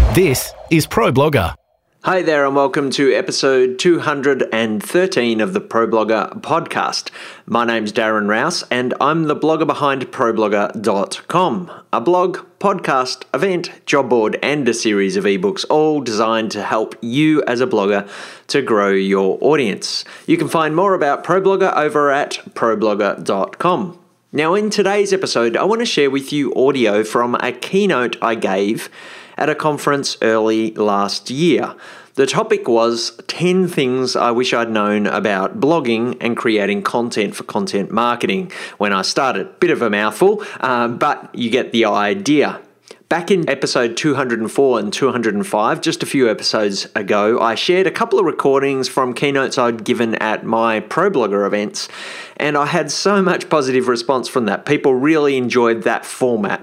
This is ProBlogger. Hi there and welcome to episode 213 of the ProBlogger podcast. My name's Darren Rouse and I'm the blogger behind ProBlogger.com, a blog, podcast, event, job board and a series of ebooks all designed to help you as a blogger to grow your audience. You can find more about ProBlogger over at ProBlogger.com. Now in today's episode, I want to share with you audio from a keynote I gave at a conference early last year. The topic was 10 things I wish I'd known about blogging and creating content for content marketing when I started. Bit of a mouthful, but you get the idea. Back in episode 204 and 205, just a few episodes ago, I shared a couple of recordings from keynotes I'd given at my ProBlogger events, and I had so much positive response from that. People really enjoyed that format,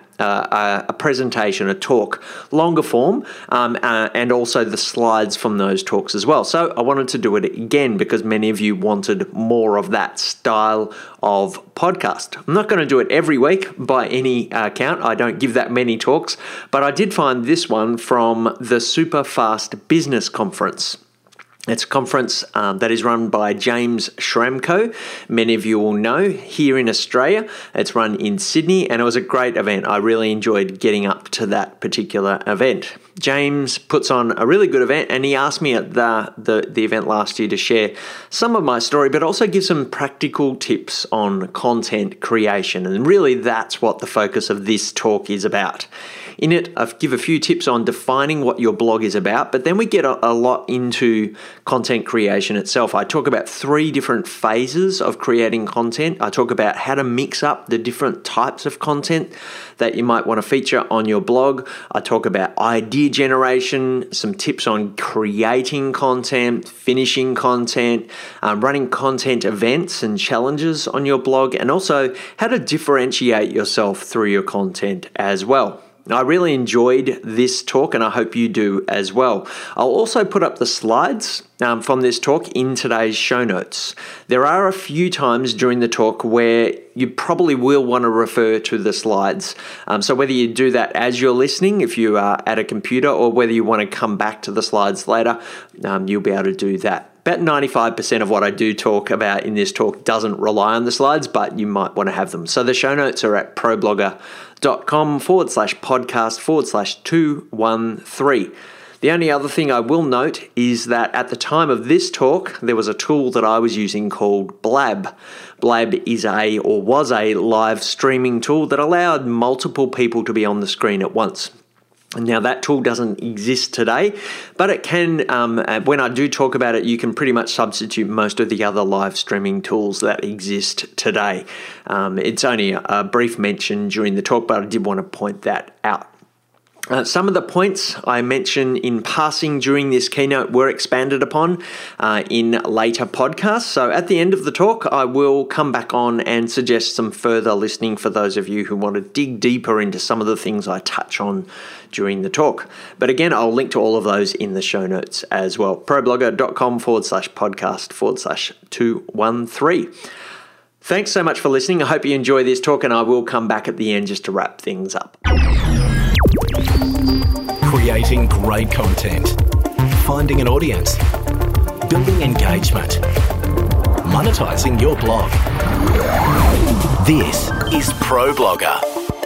a presentation, a talk, longer form, and also the slides from those talks as well. So I wanted to do it again because many of you wanted more of that style of podcast. I'm not going to do it every week by any count. I don't give that many talks, but I did find this one from the Super Fast Business Conference. It's a conference that is run by James Schramko. Many of you will know here in Australia. It's run in Sydney and it was a great event. I really enjoyed getting up to that particular event. James puts on a really good event and he asked me at the event last year to share some of my story, but also give some practical tips on content creation. And really that's what the focus of this talk is about. In it, I give a few tips on defining what your blog is about, but then we get a lot into content creation itself. I talk about 3 different phases of creating content. I talk about how to mix up the different types of content that you might want to feature on your blog. I talk about idea generation, some tips on creating content, finishing content, running content events and challenges on your blog, and also how to differentiate yourself through your content as well. I really enjoyed this talk and I hope you do as well. I'll also put up the slides from this talk in today's show notes. There are a few times during the talk where you probably will want to refer to the slides. So whether you do that as you're listening, if you are at a computer, or whether you want to come back to the slides later, you'll be able to do that. About 95% of what I do talk about in this talk doesn't rely on the slides, but you might want to have them. So the show notes are at ProBlogger.com/podcast/213. The only other thing I will note is that at the time of this talk, there was a tool that I was using called Blab. Blab was a live streaming tool that allowed multiple people to be on the screen at once. Now that tool doesn't exist today, but it can, when I do talk about it, you can pretty much substitute most of the other live streaming tools that exist today. It's only a brief mention during the talk, but I did want to point that out. Some of the points I mentioned in passing during this keynote were expanded upon in later podcasts. So at the end of the talk, I will come back on and suggest some further listening for those of you who want to dig deeper into some of the things I touch on during the talk. But again, I'll link to all of those in the show notes as well. ProBlogger.com/podcast/213. Thanks so much for listening. I hope you enjoy this talk and I will come back at the end just to wrap things up. Creating great content, finding an audience, building engagement, monetizing your blog. This is ProBlogger.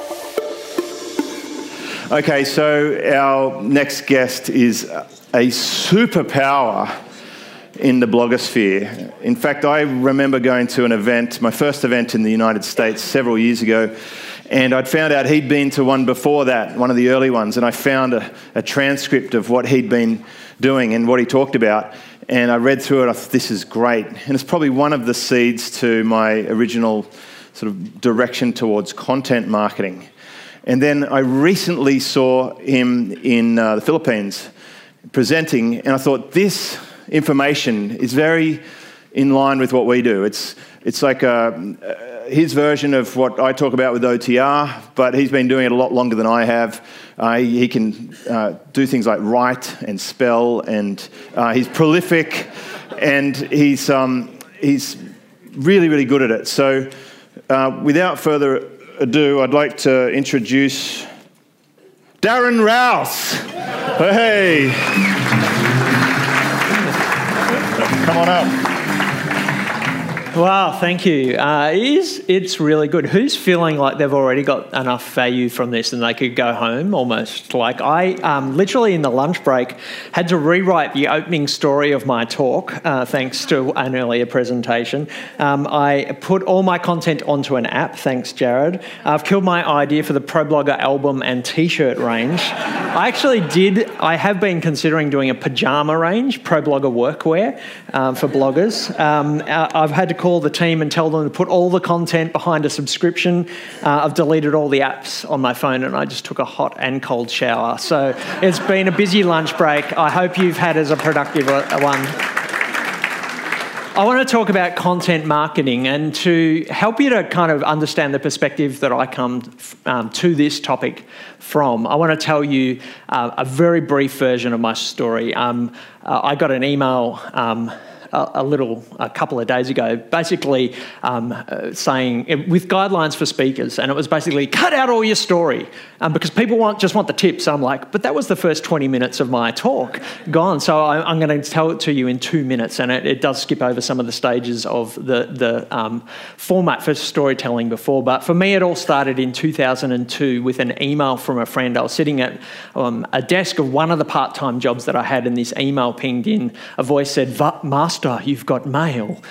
Okay, so our next guest is a superpower in the blogosphere. In fact, I remember going to an event, my first event in the United States several years ago, and I'd found out he'd been to one before that, one of the early ones, and I found a transcript of what he'd been doing and what he talked about, and I read through it. I thought, this is great. And it's probably one of the seeds to my original sort of direction towards content marketing. And then I recently saw him in the Philippines presenting, and I thought, this information is very in line with what we do. It's like his version of what I talk about with OTR, but he's been doing it a lot longer than I have. He can do things like write and spell, and he's prolific, and he's really, really good at it. So without further ado, I'd like to introduce Darren Rouse. Hey! Come on up. Wow, thank you. It's really good. Who's feeling like they've already got enough value from this and they could go home almost? Like I literally in the lunch break had to rewrite the opening story of my talk thanks to an earlier presentation. I put all my content onto an app, thanks Jared. I've killed my idea for the ProBlogger album and t-shirt range. I have been considering doing a pyjama range, ProBlogger workwear for bloggers. I've had to call the team and tell them to put all the content behind a subscription. I've deleted all the apps on my phone and I just took a hot and cold shower. So it's been a busy lunch break. I hope you've had as a productive one. I want to talk about content marketing, and to help you to kind of understand the perspective that I come to this topic from, I want to tell you a very brief version of my story. I got an email a couple of days ago, basically saying, with guidelines for speakers, and it was basically, cut out all your story, because people just want the tips. I'm like, but that was the first 20 minutes of my talk gone, so I'm going to tell it to you in 2 minutes, and it does skip over some of the stages of the format for storytelling before. But for me, it all started in 2002 with an email from a friend. I was sitting at a desk of one of the part-time jobs that I had, and this email pinged in. A voice said, Master, you've got mail.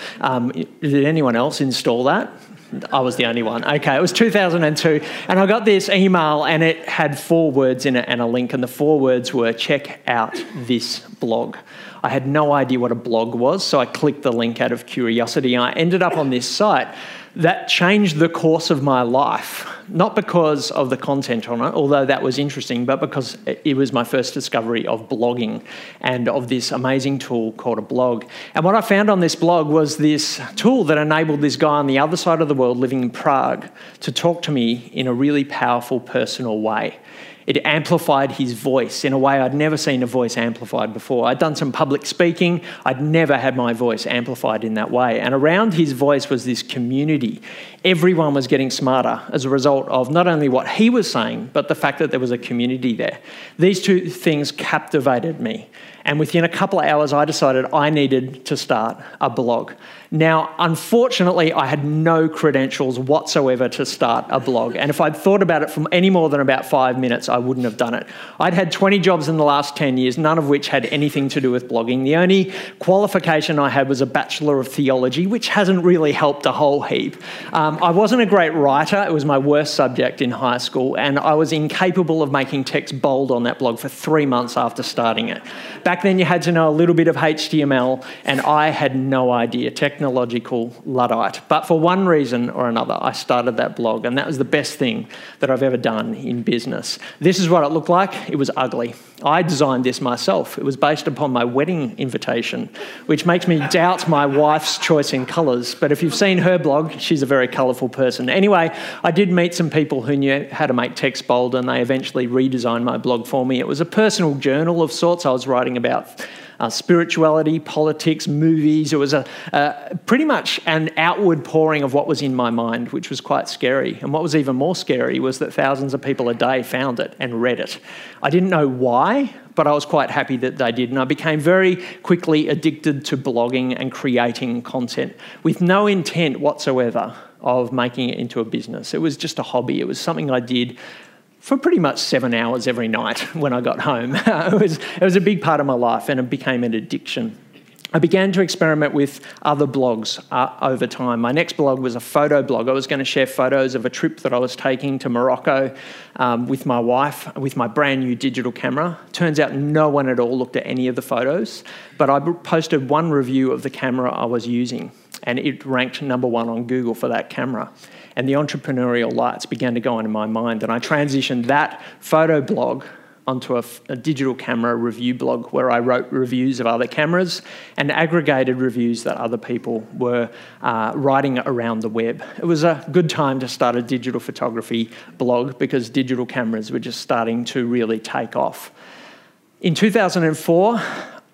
Did anyone else install that? I was the only one. Okay, it was 2002, and I got this email, and it had 4 words in it and a link, and the 4 words were, check out this blog. I had no idea what a blog was, so I clicked the link out of curiosity, and I ended up on this site. That changed the course of my life, not because of the content on it, although that was interesting, but because it was my first discovery of blogging and of this amazing tool called a blog. And what I found on this blog was this tool that enabled this guy on the other side of the world living in Prague to talk to me in a really powerful, personal way. It amplified his voice in a way I'd never seen a voice amplified before. I'd done some public speaking. I'd never had my voice amplified in that way. And around his voice was this community. Everyone was getting smarter as a result of not only what he was saying, but the fact that there was a community there. These 2 things captivated me. And within a couple of hours, I decided I needed to start a blog. Now, unfortunately, I had no credentials whatsoever to start a blog. And if I'd thought about it for any more than about 5 minutes, I wouldn't have done it. I'd had 20 jobs in the last 10 years, none of which had anything to do with blogging. The only qualification I had was a Bachelor of Theology, which hasn't really helped a whole heap. I wasn't a great writer. It was my worst subject in high school, and I was incapable of making text bold on that blog for 3 months after starting it. Back then, you had to know a little bit of HTML, and I had no idea. Technological Luddite. But for one reason or another, I started that blog, and that was the best thing that I've ever done in business. This is what it looked like. It was ugly. I designed this myself. It was based upon my wedding invitation, which makes me doubt my wife's choice in colours. But if you've seen her blog, she's a very colourful person. Anyway, I did meet some people who knew how to make text bold, and they eventually redesigned my blog for me. It was a personal journal of sorts. I was writing about spirituality, politics, movies. It was pretty much an outward pouring of what was in my mind, which was quite scary. And what was even more scary was that thousands of people a day found it and read it. I didn't know why, but I was quite happy that they did. And I became very quickly addicted to blogging and creating content with no intent whatsoever of making it into a business. It was just a hobby. It was something I did for pretty much 7 hours every night when I got home. It was a big part of my life, and it became an addiction. I began to experiment with other blogs over time. My next blog was a photo blog. I was going to share photos of a trip that I was taking to Morocco with my wife, with my brand new digital camera. Turns out no one at all looked at any of the photos, but I posted one review of the camera I was using, and it ranked number 1 on Google for that camera. And the entrepreneurial lights began to go on in my mind, and I transitioned that photo blog onto a digital camera review blog where I wrote reviews of other cameras and aggregated reviews that other people were writing around the web. It was a good time to start a digital photography blog because digital cameras were just starting to really take off. In 2004,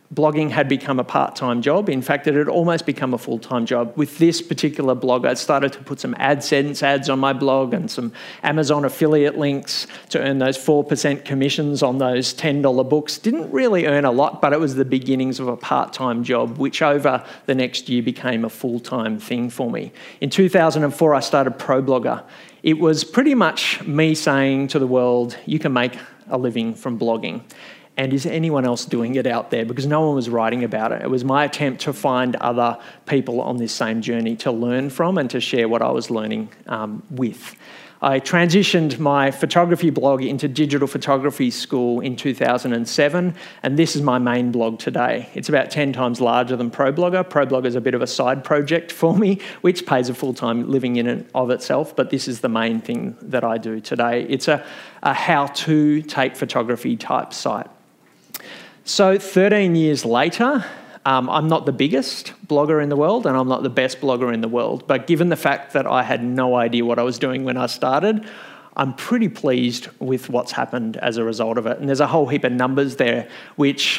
blogging had become a part-time job. In fact, it had almost become a full-time job. With this particular blog, I started to put some AdSense ads on my blog and some Amazon affiliate links to earn those 4% commissions on those $10 books. Didn't really earn a lot, but it was the beginnings of a part-time job, which over the next year became a full-time thing for me. In 2004, I started ProBlogger. It was pretty much me saying to the world, you can make a living from blogging. And is anyone else doing it out there? Because no one was writing about it. It was my attempt to find other people on this same journey to learn from and to share what I was learning with. I transitioned my photography blog into digital photography school in 2007, and this is my main blog today. It's about 10 times larger than ProBlogger. ProBlogger is a bit of a side project for me, which pays a full-time living in and of itself, but this is the main thing that I do today. It's a how-to take photography type site. So 13 years later, I'm not the biggest blogger in the world and I'm not the best blogger in the world, but given the fact that I had no idea what I was doing when I started, I'm pretty pleased with what's happened as a result of it. And there's a whole heap of numbers there which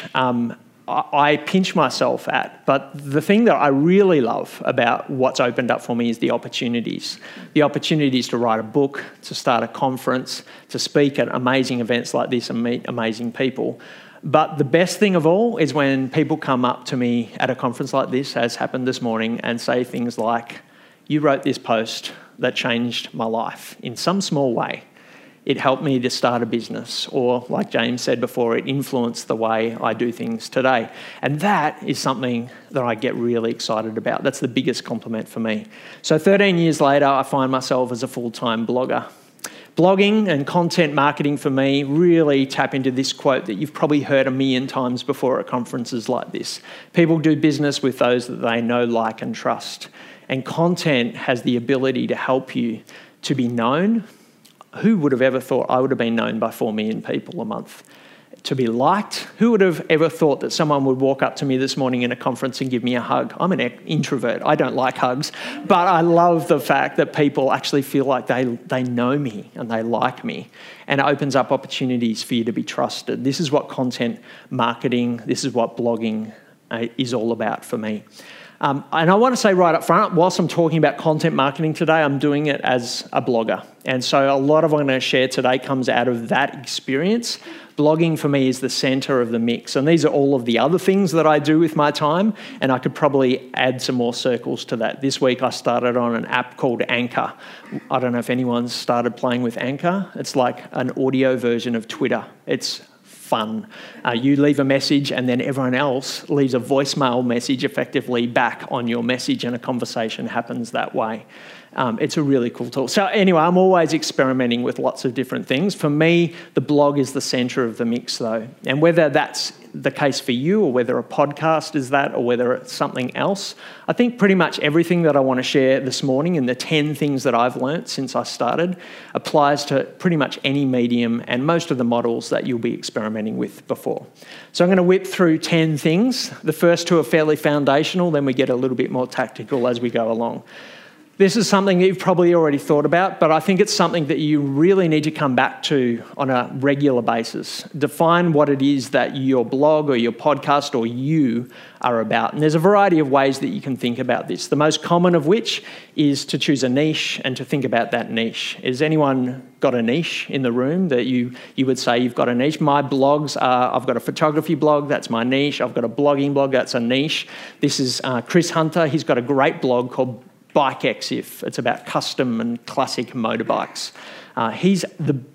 I pinch myself at. But the thing that I really love about what's opened up for me is the opportunities. The opportunities to write a book, to start a conference, to speak at amazing events like this and meet amazing people. But the best thing of all is when people come up to me at a conference like this, as happened this morning, and say things like, you wrote this post that changed my life in some small way. It helped me to start a business, or like James said before, it influenced the way I do things today. And that is something that I get really excited about. That's the biggest compliment for me. So 13 years later, I find myself as a full-time blogger. Blogging and content marketing for me really tap into this quote that you've probably heard a million times before at conferences like this. People do business with those that they know, like, and trust. And content has the ability to help you to be known. Who would have ever thought I would have been known by 4 million people a month? To be liked. Who would have ever thought that someone would walk up to me this morning in a conference and give me a hug? I'm an introvert. I don't like hugs. But I love the fact that people actually feel like they know me and they like me. And it opens up opportunities for you to be trusted. This is what content marketing, this is what blogging is all about for me. And I want to say right up front, whilst I'm talking about content marketing today, I'm doing it as a blogger. And so a lot of what I'm going to share today comes out of that experience. Blogging for me is the centre of the mix. And these are all of the other things that I do with my time. And I could probably add some more circles to that. This week I started on an app called Anchor. I don't know if anyone's started playing with Anchor. It's like an audio version of Twitter. It's fun. You leave a message and then everyone else leaves a voicemail message effectively back on your message, and a conversation happens that way. It's a really cool tool. So anyway, I'm always experimenting with lots of different things. For me, the blog is the centre of the mix though. And whether that's the case for you, or whether a podcast is that, or whether it's something else, I think pretty much everything that I want to share this morning and the 10 things that I've learnt since I started applies to pretty much any medium and most of the models that you'll be experimenting with before. So I'm going to whip through 10 things. The first two are fairly foundational, then we get a little bit more tactical as we go along. This is something that you've probably already thought about, but I think it's something that you really need to come back to on a regular basis. Define what it is that your blog or your podcast or you are about. And there's a variety of ways that you can think about this, the most common of which is to choose a niche and to think about that niche. Has anyone got a niche in the room that you would say you've got a niche? My blogs are, I've got a photography blog, that's my niche. I've got a blogging blog, that's a niche. This is Chris Hunter. He's got a great blog called BikeXif. It's about custom and classic motorbikes. He's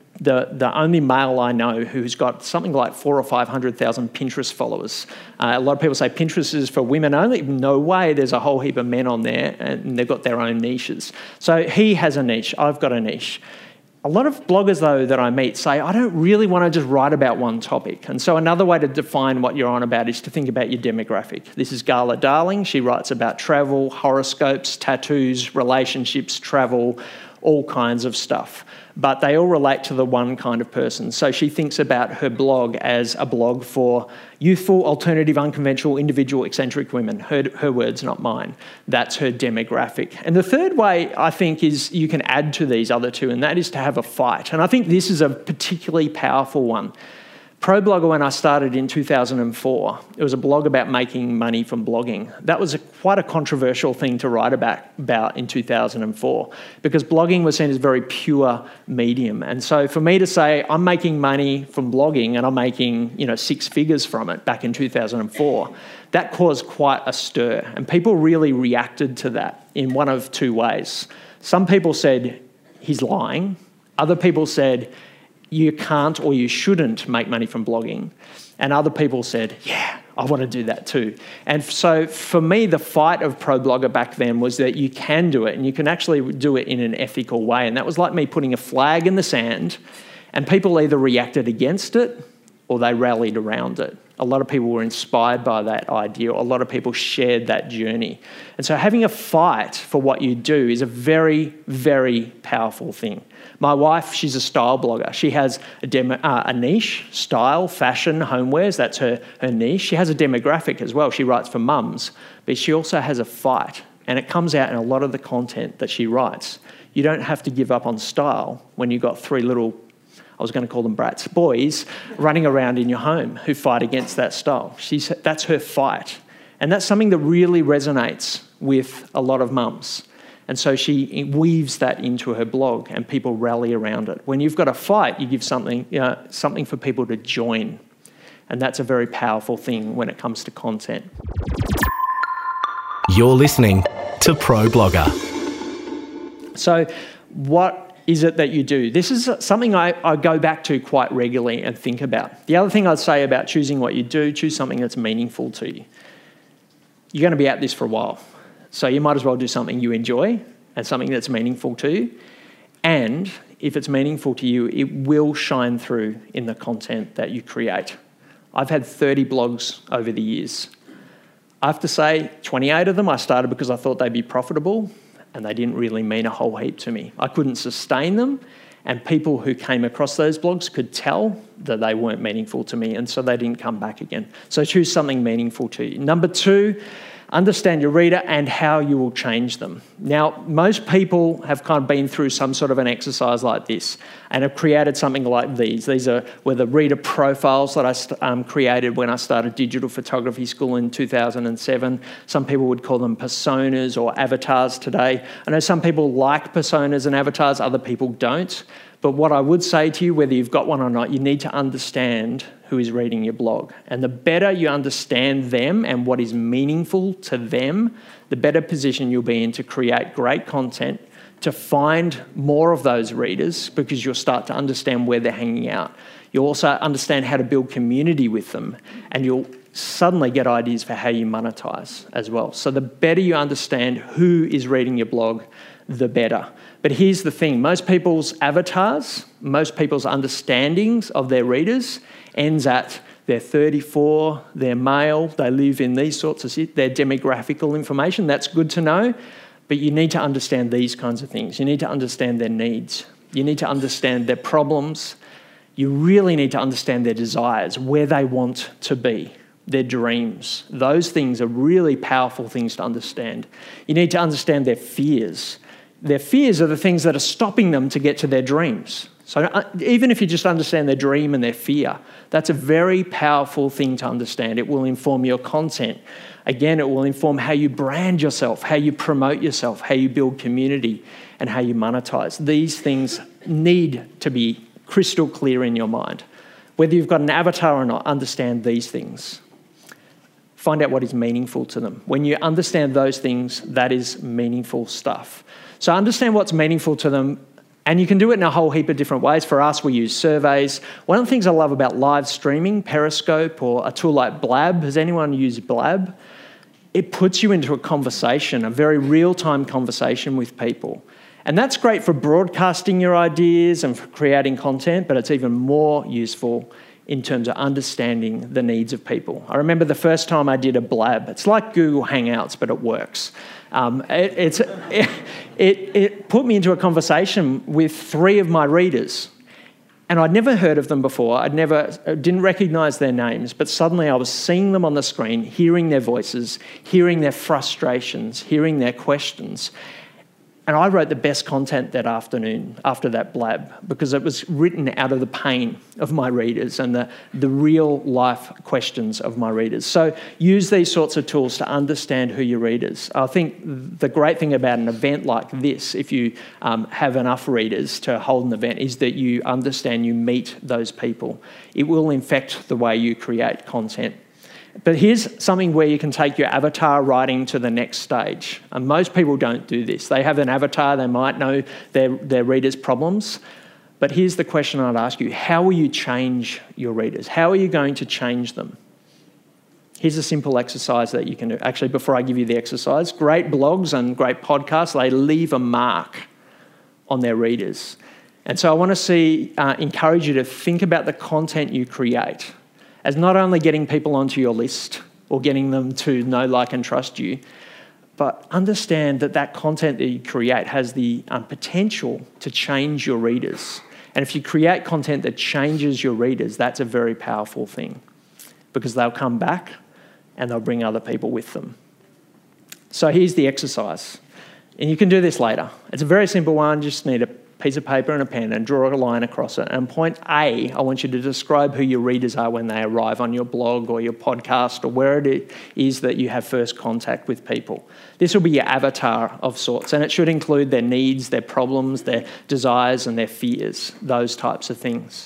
the only male I know who's got something like 400,000 or 500,000 Pinterest followers. A lot of people say Pinterest is for women only. No way, there's a whole heap of men on there and they've got their own niches. So he has a niche, I've got a niche. A lot of bloggers, though, that I meet say, I don't really want to just write about one topic. And so another way to define what you're on about is to think about your demographic. This is Gala Darling. She writes about travel, horoscopes, tattoos, relationships, travel, all kinds of stuff. But they all relate to the one kind of person. So she thinks about her blog as a blog for youthful, alternative, unconventional, individual, eccentric women. Her words, not mine. That's her demographic. And the third way, I think, is you can add to these other two, and that is to have a fight. And I think this is a particularly powerful one. ProBlogger, when I started in 2004, it was a blog about making money from blogging. That was quite a controversial thing to write about in 2004 because blogging was seen as a very pure medium. And so for me to say I'm making money from blogging and I'm making 6 figures from it back in 2004, that caused quite a stir. And people really reacted to that in one of two ways. Some people said, he's lying. Other people said, you can't or you shouldn't make money from blogging. And other people said, yeah, I want to do that too. And so for me, the fight of ProBlogger back then was that you can do it and you can actually do it in an ethical way. And that was like me putting a flag in the sand, and people either reacted against it or they rallied around it. A lot of people were inspired by that idea. A lot of people shared that journey. And so having a fight for what you do is a very, very powerful thing. My wife, she's a style blogger. She has a niche, style, fashion, homewares. That's her niche. She has a demographic as well. She writes for mums, but she also has a fight, and it comes out in a lot of the content that she writes. You don't have to give up on style when you've got 3 little, I was going to call them brats, boys, running around in your home who fight against that style. That's her fight. And that's something that really resonates with a lot of mums. And so she weaves that into her blog and people rally around it. When you've got a fight, you give something for people to join. And that's a very powerful thing when it comes to content. You're listening to ProBlogger. So what is it that you do? This is something I go back to quite regularly and think about. The other thing I'd say about choosing what you do, choose something that's meaningful to you. You're going to be at this for a while. So you might as well do something you enjoy and something that's meaningful to you. And if it's meaningful to you, it will shine through in the content that you create. I've had 30 blogs over the years. I have to say, 28 of them I started because I thought they'd be profitable, and they didn't really mean a whole heap to me. I couldn't sustain them, and people who came across those blogs could tell that they weren't meaningful to me, and so they didn't come back again. So choose something meaningful to you. Number 2, understand your reader and how you will change them. Now, most people have kind of been through some sort of an exercise like this and have created something like these. These were the reader profiles that I created when I started digital photography school in 2007. Some people would call them personas or avatars today. I know some people like personas and avatars, other people don't. But what I would say to you, whether you've got one or not, you need to understand who is reading your blog. And the better you understand them and what is meaningful to them, the better position you'll be in to create great content, to find more of those readers, because you'll start to understand where they're hanging out. You'll also understand how to build community with them, and you'll suddenly get ideas for how you monetize as well. So the better you understand who is reading your blog, the better. But here's the thing, most people's avatars, most people's understandings of their readers ends at they're 34, they're male, they live in these sorts of their demographical information. That's good to know, but you need to understand these kinds of things. You need to understand their needs. You need to understand their problems. You really need to understand their desires, where they want to be, their dreams. Those things are really powerful things to understand. You need to understand their fears. Their fears are the things that are stopping them to get to their dreams. So even if you just understand their dream and their fear, that's a very powerful thing to understand. It will inform your content. Again, it will inform how you brand yourself, how you promote yourself, how you build community, and how you monetize. These things need to be crystal clear in your mind. Whether you've got an avatar or not, understand these things. Find out what is meaningful to them. When you understand those things, that is meaningful stuff. So understand what's meaningful to them, and you can do it in a whole heap of different ways. For us, we use surveys. One of the things I love about live streaming, Periscope, or a tool like Blab, has anyone used Blab? It puts you into a conversation, a very real-time conversation with people. And that's great for broadcasting your ideas and for creating content, but it's even more useful in terms of understanding the needs of people. I remember the first time I did a Blab. It's like Google Hangouts, but it works. It put me into a conversation with 3 of my readers, and I'd never heard of them before. I didn't recognise their names, but suddenly I was seeing them on the screen, hearing their voices, hearing their frustrations, hearing their questions. And I wrote the best content that afternoon after that blab because it was written out of the pain of my readers and the real life questions of my readers. So use these sorts of tools to understand who your readers. I think the great thing about an event like this, if you have enough readers to hold an event, is that you understand, you meet those people. It will infect the way you create content. But here's something where you can take your avatar writing to the next stage. And most people don't do this. They have an avatar, they might know their readers' problems. But here's the question I'd ask you. How will you change your readers? How are you going to change them? Here's a simple exercise that you can do. Actually, before I give you the exercise, great blogs and great podcasts, they leave a mark on their readers. And so I want to encourage you to think about the content you create as not only getting people onto your list or getting them to know, like, and trust you, but understand that content that you create has the potential to change your readers. And if you create content that changes your readers, that's a very powerful thing because they'll come back and they'll bring other people with them. So here's the exercise. And you can do this later. It's a very simple one. You just need a piece of paper and a pen and draw a line across it. And point A, I want you to describe who your readers are when they arrive on your blog or your podcast or where it is that you have first contact with people. This will be your avatar of sorts, and it should include their needs, their problems, their desires and their fears, those types of things.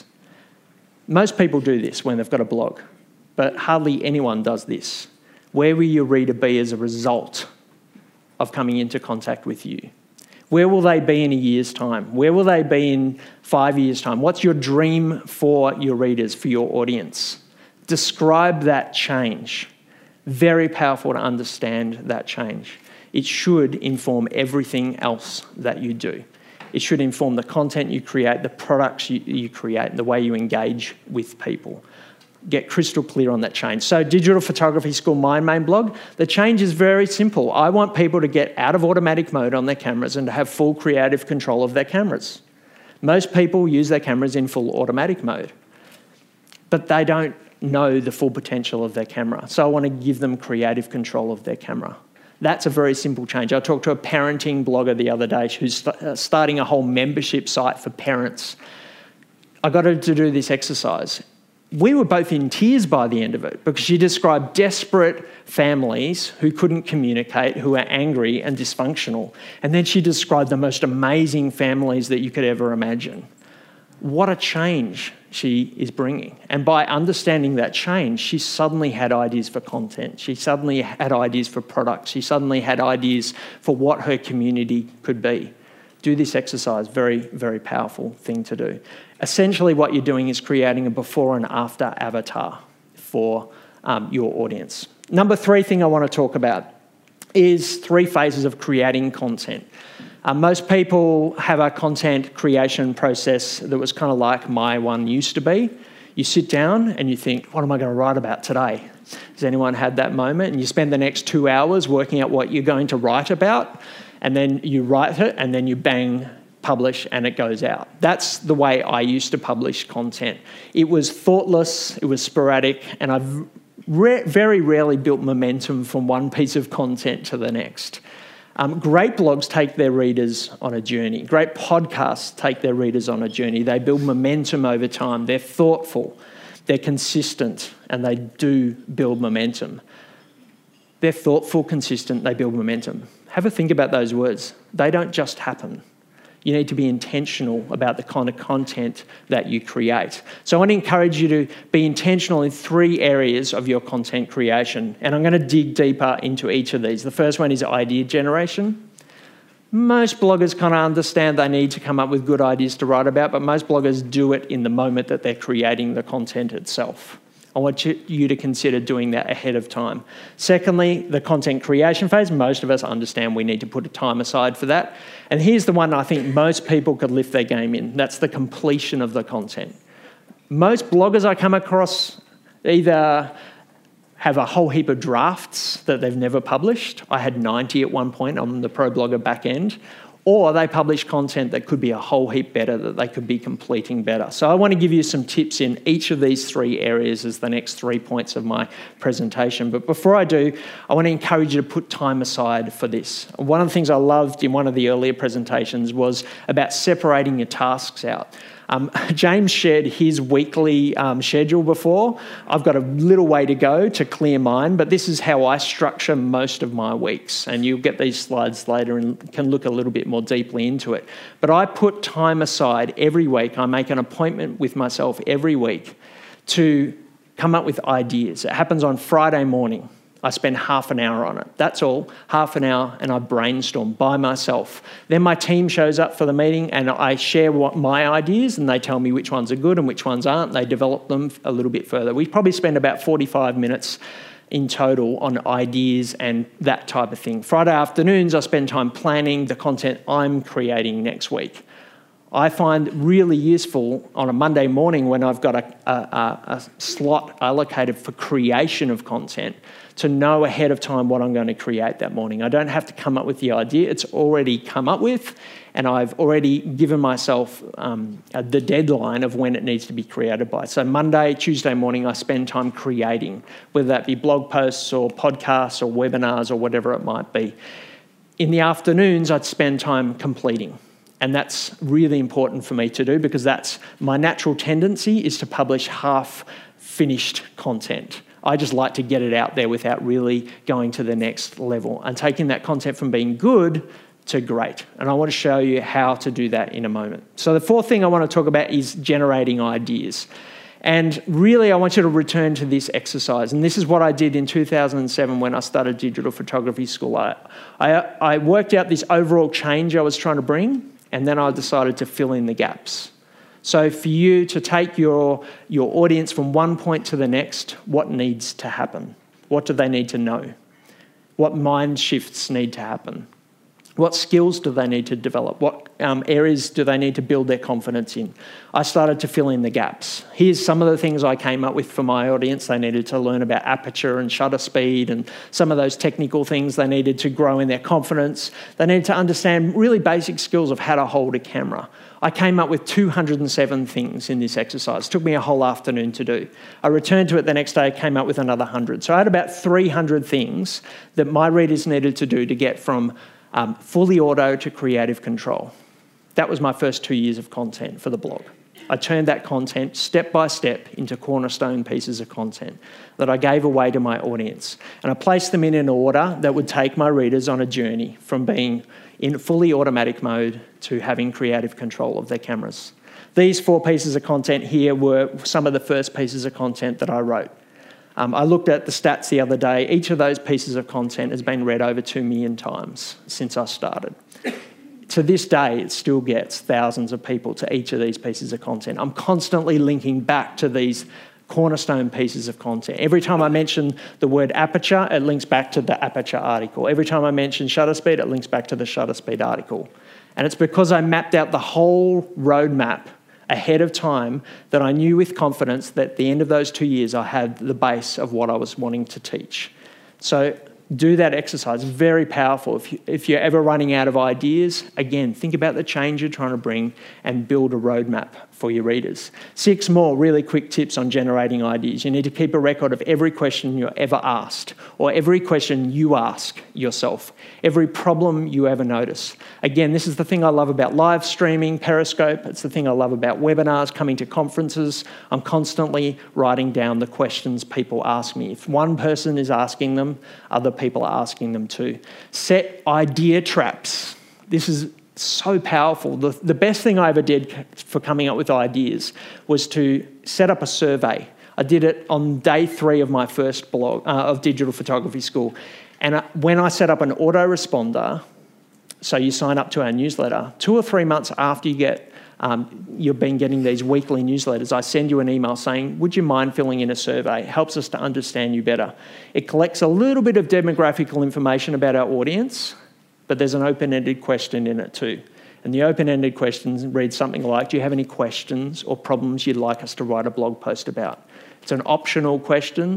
Most people do this when they've got a blog, but hardly anyone does this. Where will your reader be as a result of coming into contact with you? Where will they be in a year's time? Where will they be in 5 years' time? What's your dream for your readers, for your audience? Describe that change. Very powerful to understand that change. It should inform everything else that you do. It should inform the content you create, the products you create, and the way you engage with people. Get crystal clear on that change. So Digital Photography School, my main blog, the change is very simple. I want people to get out of automatic mode on their cameras and to have full creative control of their cameras. Most people use their cameras in full automatic mode, but they don't know the full potential of their camera. So I want to give them creative control of their camera. That's a very simple change. I talked to a parenting blogger the other day who's starting a whole membership site for parents. I got her to do this exercise. We were both in tears by the end of it because she described desperate families who couldn't communicate, who were angry and dysfunctional. And then she described the most amazing families that you could ever imagine. What a change she is bringing. And by understanding that change, she suddenly had ideas for content. She suddenly had ideas for products. She suddenly had ideas for what her community could be. Do this exercise. Very, very powerful thing to do. Essentially, what you're doing is creating a before and after avatar for your audience. Number 3 thing I want to talk about is 3 phases of creating content. Most people have a content creation process that was kind of like my one used to be. You sit down and you think, what am I going to write about today? Has anyone had that moment? And you spend the next 2 hours working out what you're going to write about, and then you write it, and then you bang, publish, and it goes out. That's the way I used to publish content. It was thoughtless, it was sporadic, and I've very rarely built momentum from one piece of content to the next. Great blogs take their readers on a journey. Great podcasts take their readers on a journey. They build momentum over time. They're thoughtful, they're consistent, and they do build momentum. They're thoughtful, consistent, they build momentum. Have a think about those words. They don't just happen. You need to be intentional about the kind of content that you create. So I want to encourage you to be intentional in 3 areas of your content creation. And I'm going to dig deeper into each of these. The first one is idea generation. Most bloggers kind of understand they need to come up with good ideas to write about, but most bloggers do it in the moment that they're creating the content itself. I want you to consider doing that ahead of time. Secondly, the content creation phase. Most of us understand we need to put a time aside for that. And here's the one I think most people could lift their game in. That's the completion of the content. Most bloggers I come across either have a whole heap of drafts that they've never published. I had 90 at one point on the ProBlogger back end. or they publish content that could be a whole heap better, that they could be completing better. So I want to give you some tips in each of these 3 areas as the next 3 points of my presentation. But before I do, I want to encourage you to put time aside for this. One of the things I loved in one of the earlier presentations was about separating your tasks out. James shared his weekly schedule before. I've got a little way to go to clear mine, but this is how I structure most of my weeks. And you'll get these slides later and can look a little bit more deeply into it. But I put time aside every week. I make an appointment with myself every week to come up with ideas. It happens on Friday morning. I spend half an hour on it. That's all, half an hour, and I brainstorm by myself. Then my team shows up for the meeting and I share my ideas and they tell me which ones are good and which ones aren't. They develop them a little bit further. We probably spend about 45 minutes in total on ideas and that type of thing. Friday afternoons, I spend time planning the content I'm creating next week. I find really useful on a Monday morning when I've got a slot allocated for creation of content to know ahead of time what I'm going to create that morning. I don't have to come up with the idea. It's already come up with, and I've already given myself the deadline of when it needs to be created by. So Monday, Tuesday morning, I spend time creating, whether that be blog posts or podcasts or webinars or whatever it might be. In the afternoons, I'd spend time completing. And that's really important for me to do because that's my natural tendency is to publish half-finished content. I just like to get it out there without really going to the next level and taking that content from being good to great. And I want to show you how to do that in a moment. So the fourth thing I want to talk about is generating ideas. And really, I want you to return to this exercise. And this is what I did in 2007 when I started digital photography school. I worked out this overall change I was trying to bring, and then I decided to fill in the gaps. So for you to take your audience from one point to the next, what needs to happen? What do they need to know? What mind shifts need to happen? What skills do they need to develop? What areas do they need to build their confidence in? I started to fill in the gaps. Here's some of the things I came up with for my audience. They needed to learn about aperture and shutter speed and some of those technical things. They needed to grow in their confidence. They needed to understand really basic skills of how to hold a camera. I came up with 207 things in this exercise. It took me a whole afternoon to do. I returned to it the next day, came up with another 100. So I had about 300 things that my readers needed to do to get from fully auto to creative control. That was my first 2 years of content for the blog. I turned that content step by step into cornerstone pieces of content that I gave away to my audience. And I placed them in an order that would take my readers on a journey from being in fully automatic mode to having creative control of their cameras. These 4 pieces of content here were some of the first pieces of content that I wrote. I looked at the stats the other day. Each of those pieces of content has been read over 2 million times since I started. To this day, it still gets thousands of people to each of these pieces of content. I'm constantly linking back to these cornerstone pieces of content. Every time I mention the word aperture, it links back to the aperture article. Every time I mention shutter speed, it links back to the shutter speed article. And it's because I mapped out the whole roadmap ahead of time that I knew with confidence that at the end of those 2 years I had the base of what I was wanting to teach. So do that exercise. Very powerful. If you're ever running out of ideas, again, think about the change you're trying to bring and build a roadmap for your readers. 6 more really quick tips on generating ideas. You need to keep a record of every question you're ever asked or every question you ask yourself, every problem you ever notice. Again, this is the thing I love about live streaming, Periscope. It's the thing I love about webinars, coming to conferences. I'm constantly writing down the questions people ask me. If one person is asking them, other people are asking them too. Set idea traps. This is so powerful. The best thing I ever did for coming up with ideas was to set up a survey. I did it on day 3 of my first blog of digital photography school. And when I set up an autoresponder, so you sign up to our newsletter, 2 or 3 months after you've been getting these weekly newsletters, I send you an email saying, would you mind filling in a survey? It helps us to understand you better. It collects a little bit of demographical information about our audience, but there's an open-ended question in it too. And the open-ended questions read something like, do you have any questions or problems you'd like us to write a blog post about? It's an optional question.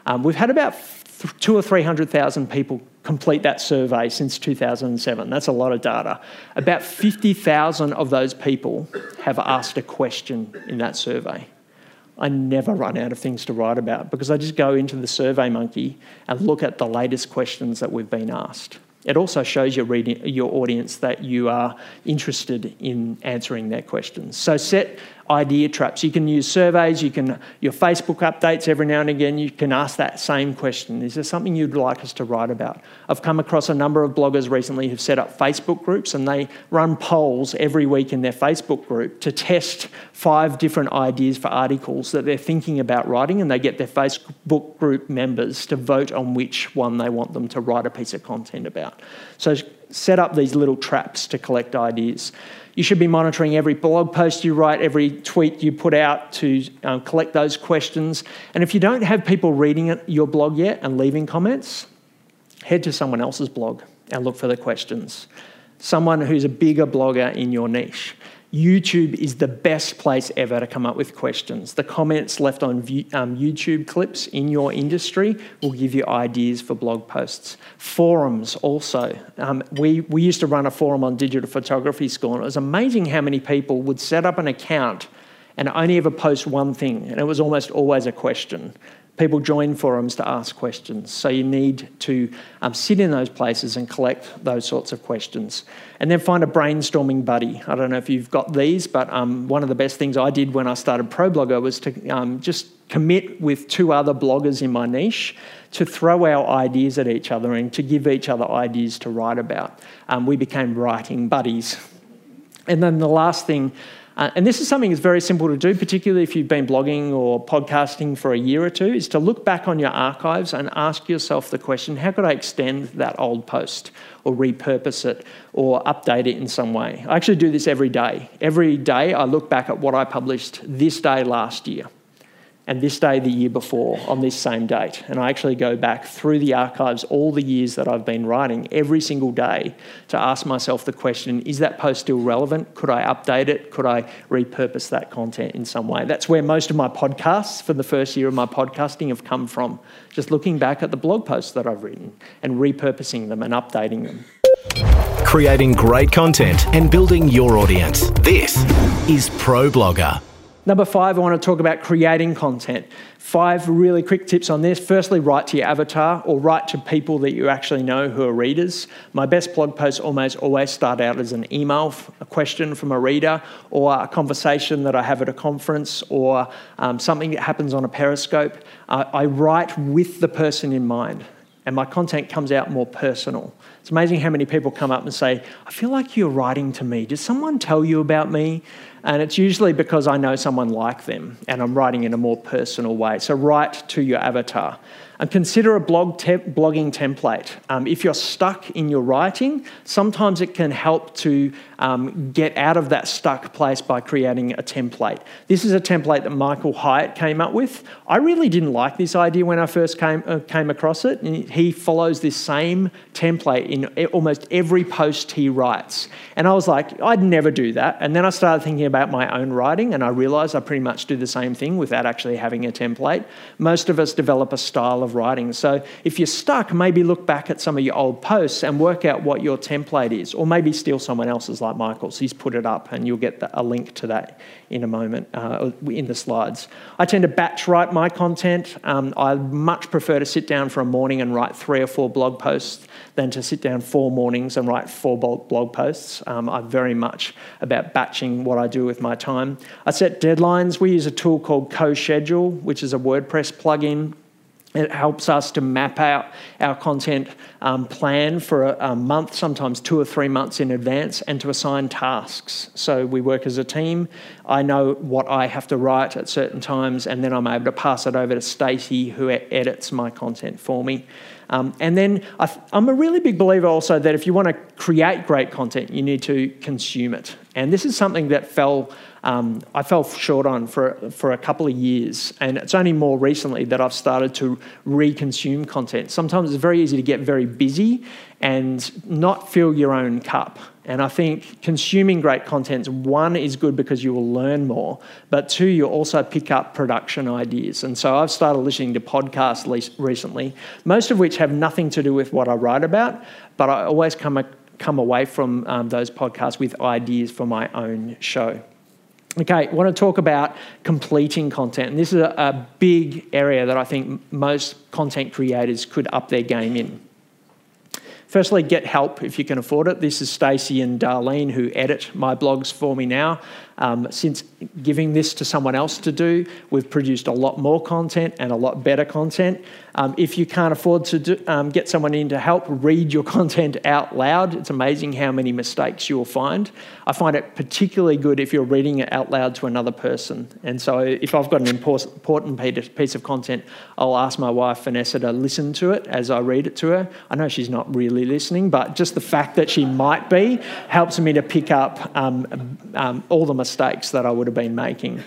We've had about 200,000 or 300,000 people complete that survey since 2007. That's a lot of data. About 50,000 of those people have asked a question in that survey. I never run out of things to write about because I just go into the SurveyMonkey and look at the latest questions that we've been asked. It also shows your audience that you are interested in answering their questions. So set idea traps. You can use surveys, your Facebook updates every now and again, you can ask that same question. Is there something you'd like us to write about? I've come across a number of bloggers recently who've set up Facebook groups and they run polls every week in their Facebook group to test 5 different ideas for articles that they're thinking about writing, and they get their Facebook group members to vote on which one they want them to write a piece of content about. So set up these little traps to collect ideas. You should be monitoring every blog post you write, every tweet you put out to collect those questions. And if you don't have people reading your blog yet and leaving comments, head to someone else's blog and look for the questions. Someone who's a bigger blogger in your niche. YouTube is the best place ever to come up with questions. The comments left on YouTube clips in your industry will give you ideas for blog posts. Forums also. We used to run a forum on digital photography school, and it was amazing how many people would set up an account and only ever post one thing, and it was almost always a question. People join forums to ask questions. So you need to sit in those places and collect those sorts of questions. And then find a brainstorming buddy. I don't know if you've got these, but one of the best things I did when I started ProBlogger was to just commit with 2 other bloggers in my niche to throw our ideas at each other and to give each other ideas to write about. We became writing buddies. And then the last thing, and this is something that's very simple to do, particularly if you've been blogging or podcasting for a year or two, is to look back on your archives and ask yourself the question, how could I extend that old post or repurpose it or update it in some way? I actually do this every day. Every day I look back at what I published this day last year and this day the year before on this same date. And I actually go back through the archives all the years that I've been writing every single day to ask myself the question, is that post still relevant? Could I update it? Could I repurpose that content in some way? That's where most of my podcasts for the first year of my podcasting have come from, just looking back at the blog posts that I've written and repurposing them and updating them. Creating great content and building your audience. This is ProBlogger. Number 5, I want to talk about creating content. 5 really quick tips on this. Firstly, write to your avatar or write to people that you actually know who are readers. My best blog posts almost always start out as an email, a question from a reader, or a conversation that I have at a conference, or something that happens on a Periscope. I write with the person in mind, and my content comes out more personal. It's amazing how many people come up and say, I feel like you're writing to me. Did someone tell you about me? And it's usually because I know someone like them and I'm writing in a more personal way. So write to your avatar. And consider a blogging template. If you're stuck in your writing, sometimes it can help to get out of that stuck place by creating a template. This is a template that Michael Hyatt came up with. I really didn't like this idea when I first came across it. And he follows this same template in almost every post he writes. And I was like, I'd never do that. And then I started thinking about my own writing, and I realised I pretty much do the same thing without actually having a template. Most of us develop a style of writing. So if you're stuck, maybe look back at some of your old posts and work out what your template is, or maybe steal someone else's like Michael's. He's put it up and you'll get a link to that in a moment in the slides. I tend to batch write my content. I much prefer to sit down for a morning and write 3 or 4 blog posts than to sit down 4 mornings and write 4 blog posts. I'm very much about batching what I do with my time. I set deadlines. We use a tool called CoSchedule, which is a WordPress plugin. It helps us to map out our content plan for a month, sometimes 2 or 3 months in advance, and to assign tasks. So we work as a team. I know what I have to write at certain times, and then I'm able to pass it over to Stacey, who edits my content for me. And then I'm a really big believer also that if you want to create great content, you need to consume it. And this is something that I fell short on for a couple of years. And it's only more recently that I've started to re-consume content. Sometimes it's very easy to get very busy and not fill your own cup. And I think consuming great content, one, is good because you will learn more, but two, you'll also pick up production ideas. And so I've started listening to podcasts recently, most of which have nothing to do with what I write about, but I always come away from those podcasts with ideas for my own show. Okay, I want to talk about completing content. And this is a big area that I think most content creators could up their game in. Firstly, get help if you can afford it. This is Stacey and Darlene, who edit my blogs for me now. Since giving this to someone else to do, we've produced a lot more content and a lot better content. If you can't afford to get someone in to help, read your content out loud. It's amazing how many mistakes you will find. I find it particularly good if you're reading it out loud to another person. And so if I've got an important piece of content, I'll ask my wife, Vanessa, to listen to it as I read it to her. I know she's not really listening, but just the fact that she might be helps me to pick up all the mistakes that I would have been making.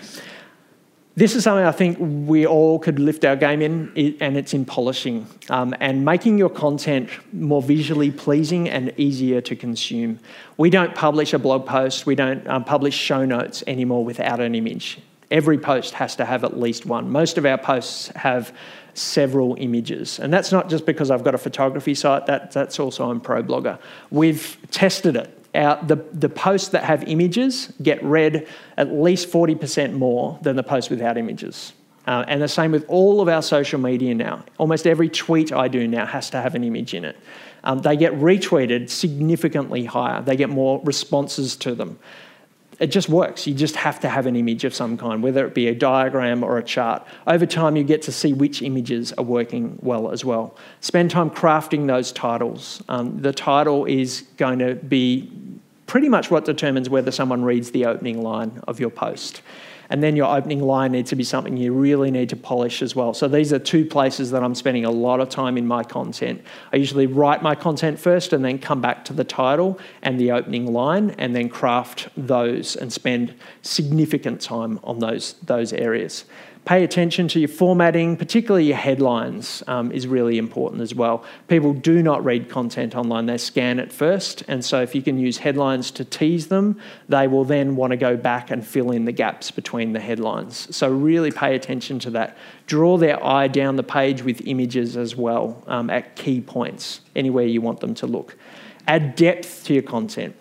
This is something I think we all could lift our game in, and it's in polishing and making your content more visually pleasing and easier to consume. We don't publish a blog post, we don't publish show notes anymore without an image. Every post has to have at least one. Most of our posts have several images, and that's not just because I've got a photography site, that's also on ProBlogger. We've tested it. The posts that have images get read at least 40% more than the posts without images. And the same with all of our social media now. Almost every tweet I do now has to have an image in it. They get retweeted significantly higher. They get more responses to them. It just works. You just have to have an image of some kind, whether it be a diagram or a chart. Over time, you get to see which images are working well as well. Spend time crafting those titles. The title is going to be pretty much what determines whether someone reads the opening line of your post. And then your opening line needs to be something you really need to polish as well. So these are two places that I'm spending a lot of time in my content. I usually write my content first and then come back to the title and the opening line and then craft those and spend significant time on those areas. Pay attention to your formatting, particularly your headlines is really important as well. People do not read content online, they scan it first, and so if you can use headlines to tease them, they will then want to go back and fill in the gaps between the headlines. So really pay attention to that. Draw their eye down the page with images as well at key points, anywhere you want them to look. Add depth to your content.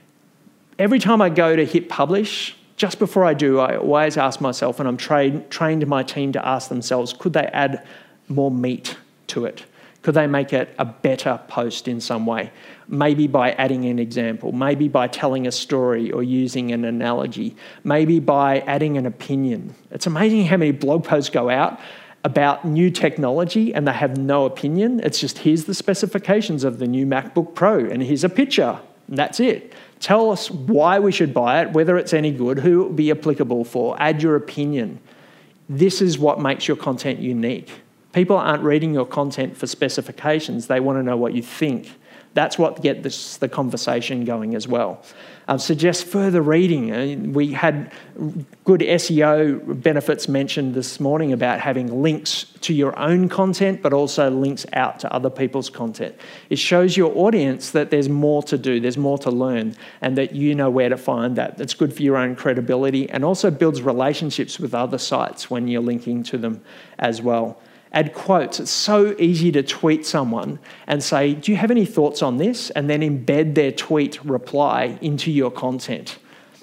Every time I go to hit publish, just before I do, I always ask myself, and I'm trained my team to ask themselves, could they add more meat to it? Could they make it a better post in some way? Maybe by adding an example, maybe by telling a story or using an analogy, maybe by adding an opinion. It's amazing how many blog posts go out about new technology and they have no opinion. It's just, here's the specifications of the new MacBook Pro and here's a picture, and that's it. Tell us why we should buy it, whether it's any good, who it will be applicable for. Add your opinion. This is what makes your content unique. People aren't reading your content for specifications. They want to know what you think. That's what gets the conversation going as well. Suggest further reading. We had good SEO benefits mentioned this morning about having links to your own content, but also links out to other people's content. It shows your audience that there's more to do, there's more to learn, and that you know where to find that. That's good for your own credibility and also builds relationships with other sites when you're linking to them as well. Add quotes. It's so easy to tweet someone and say, do you have any thoughts on this? And then embed their tweet reply into your content.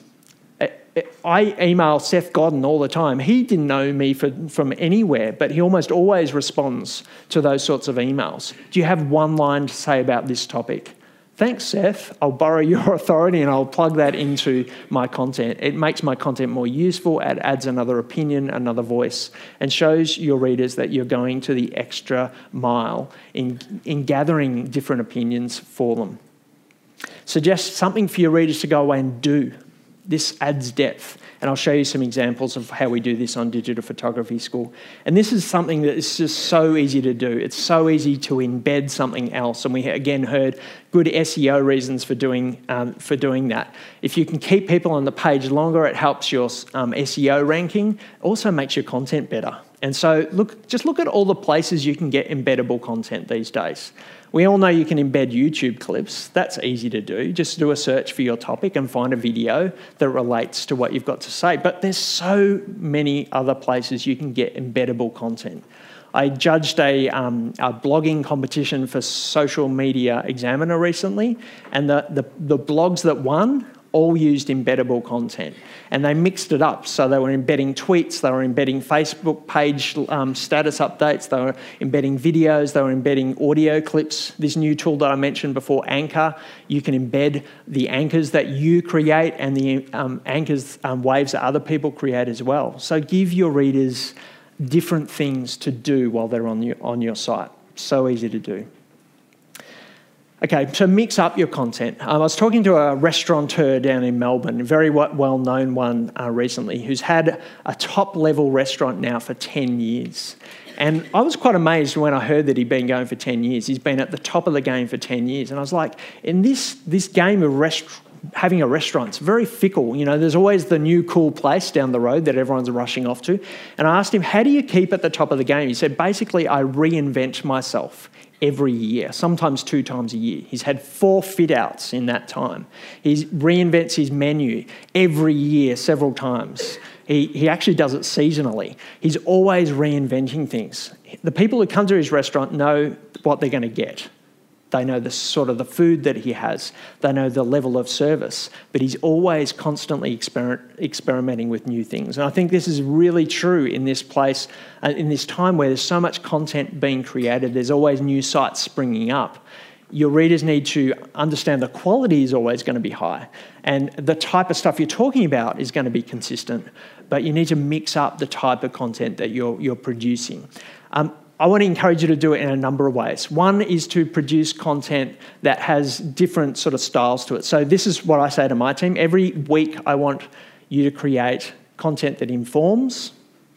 I email Seth Godin all the time. He didn't know me from anywhere, but he almost always responds to those sorts of emails. Do you have one line to say about this topic? Thanks, Seth. I'll borrow your authority and I'll plug that into my content. It makes my content more useful. It adds another opinion, another voice, and shows your readers that you're going to the extra mile in gathering different opinions for them. Suggest something for your readers to go away and do. This adds depth. And I'll show you some examples of how we do this on Digital Photography School. And this is something that is just so easy to do. It's so easy to embed something else. And we, again, heard good SEO reasons for doing that. If you can keep people on the page longer, it helps your SEO ranking. Also makes your content better. And so just look at all the places you can get embeddable content these days. We all know you can embed YouTube clips. That's easy to do. Just do a search for your topic and find a video that relates to what you've got to say. But there's so many other places you can get embeddable content. I judged a blogging competition for Social Media Examiner recently, and the blogs that won all used embeddable content. And they mixed it up. So they were embedding tweets, they were embedding Facebook page status updates, they were embedding videos, they were embedding audio clips. This new tool that I mentioned before, Anchor, you can embed the anchors that you create and the anchors waves that other people create as well. So give your readers different things to do while they're on your site. So easy to do. Okay, so mix up your content. I was talking to a restaurateur down in Melbourne, a very well-known one recently, who's had a top-level restaurant now for 10 years. And I was quite amazed when I heard that he'd been going for 10 years. He's been at the top of the game for 10 years. And I was like, in this game of having a restaurant, it's very fickle. You know, there's always the new cool place down the road that everyone's rushing off to. And I asked him, how do you keep at the top of the game? He said, basically, I reinvent myself every year, sometimes 2 times a year. He's had 4 fit-outs in that time. He reinvents his menu every year, several times. He actually does it seasonally. He's always reinventing things. The people who come to his restaurant know what they're going to get. They know the sort of the food that he has. They know the level of service. But he's always constantly experimenting with new things. And I think this is really true in this place, in this time where there's so much content being created. There's always new sites springing up. Your readers need to understand the quality is always going to be high. And the type of stuff you're talking about is going to be consistent. But you need to mix up the type of content that you're producing. I want to encourage you to do it in a number of ways. One is to produce content that has different sort of styles to it. So this is what I say to my team. Every week I want you to create content that informs,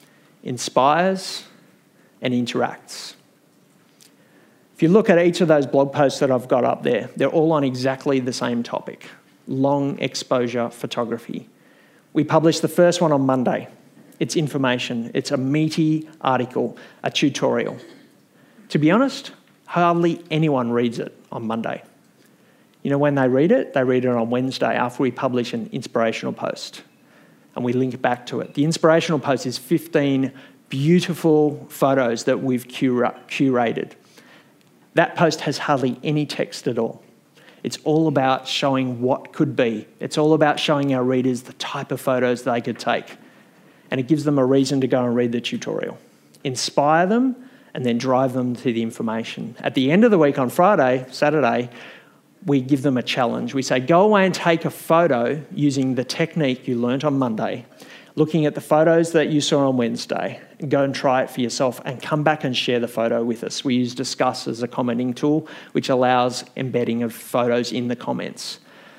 inspires, and interacts. If you look at each of those blog posts that I've got up there, they're all on exactly the same topic, long exposure photography. We published the first one on Monday. It's information. It's a meaty article, a tutorial. To be honest, hardly anyone reads it on Monday. You know, when they read it on Wednesday after we publish an inspirational post and we link back to it. The inspirational post is 15 beautiful photos that we've curated. That post has hardly any text at all. It's all about showing what could be. It's all about showing our readers the type of photos they could take. And it gives them a reason to go and read the tutorial. Inspire them and then drive them to the information. At the end of the week on Saturday, we give them a challenge. We say, go away and take a photo using the technique you learnt on Monday, looking at the photos that you saw on Wednesday, and go and try it for yourself and come back and share the photo with us. We use Discuss as a commenting tool, which allows embedding of photos in the comments.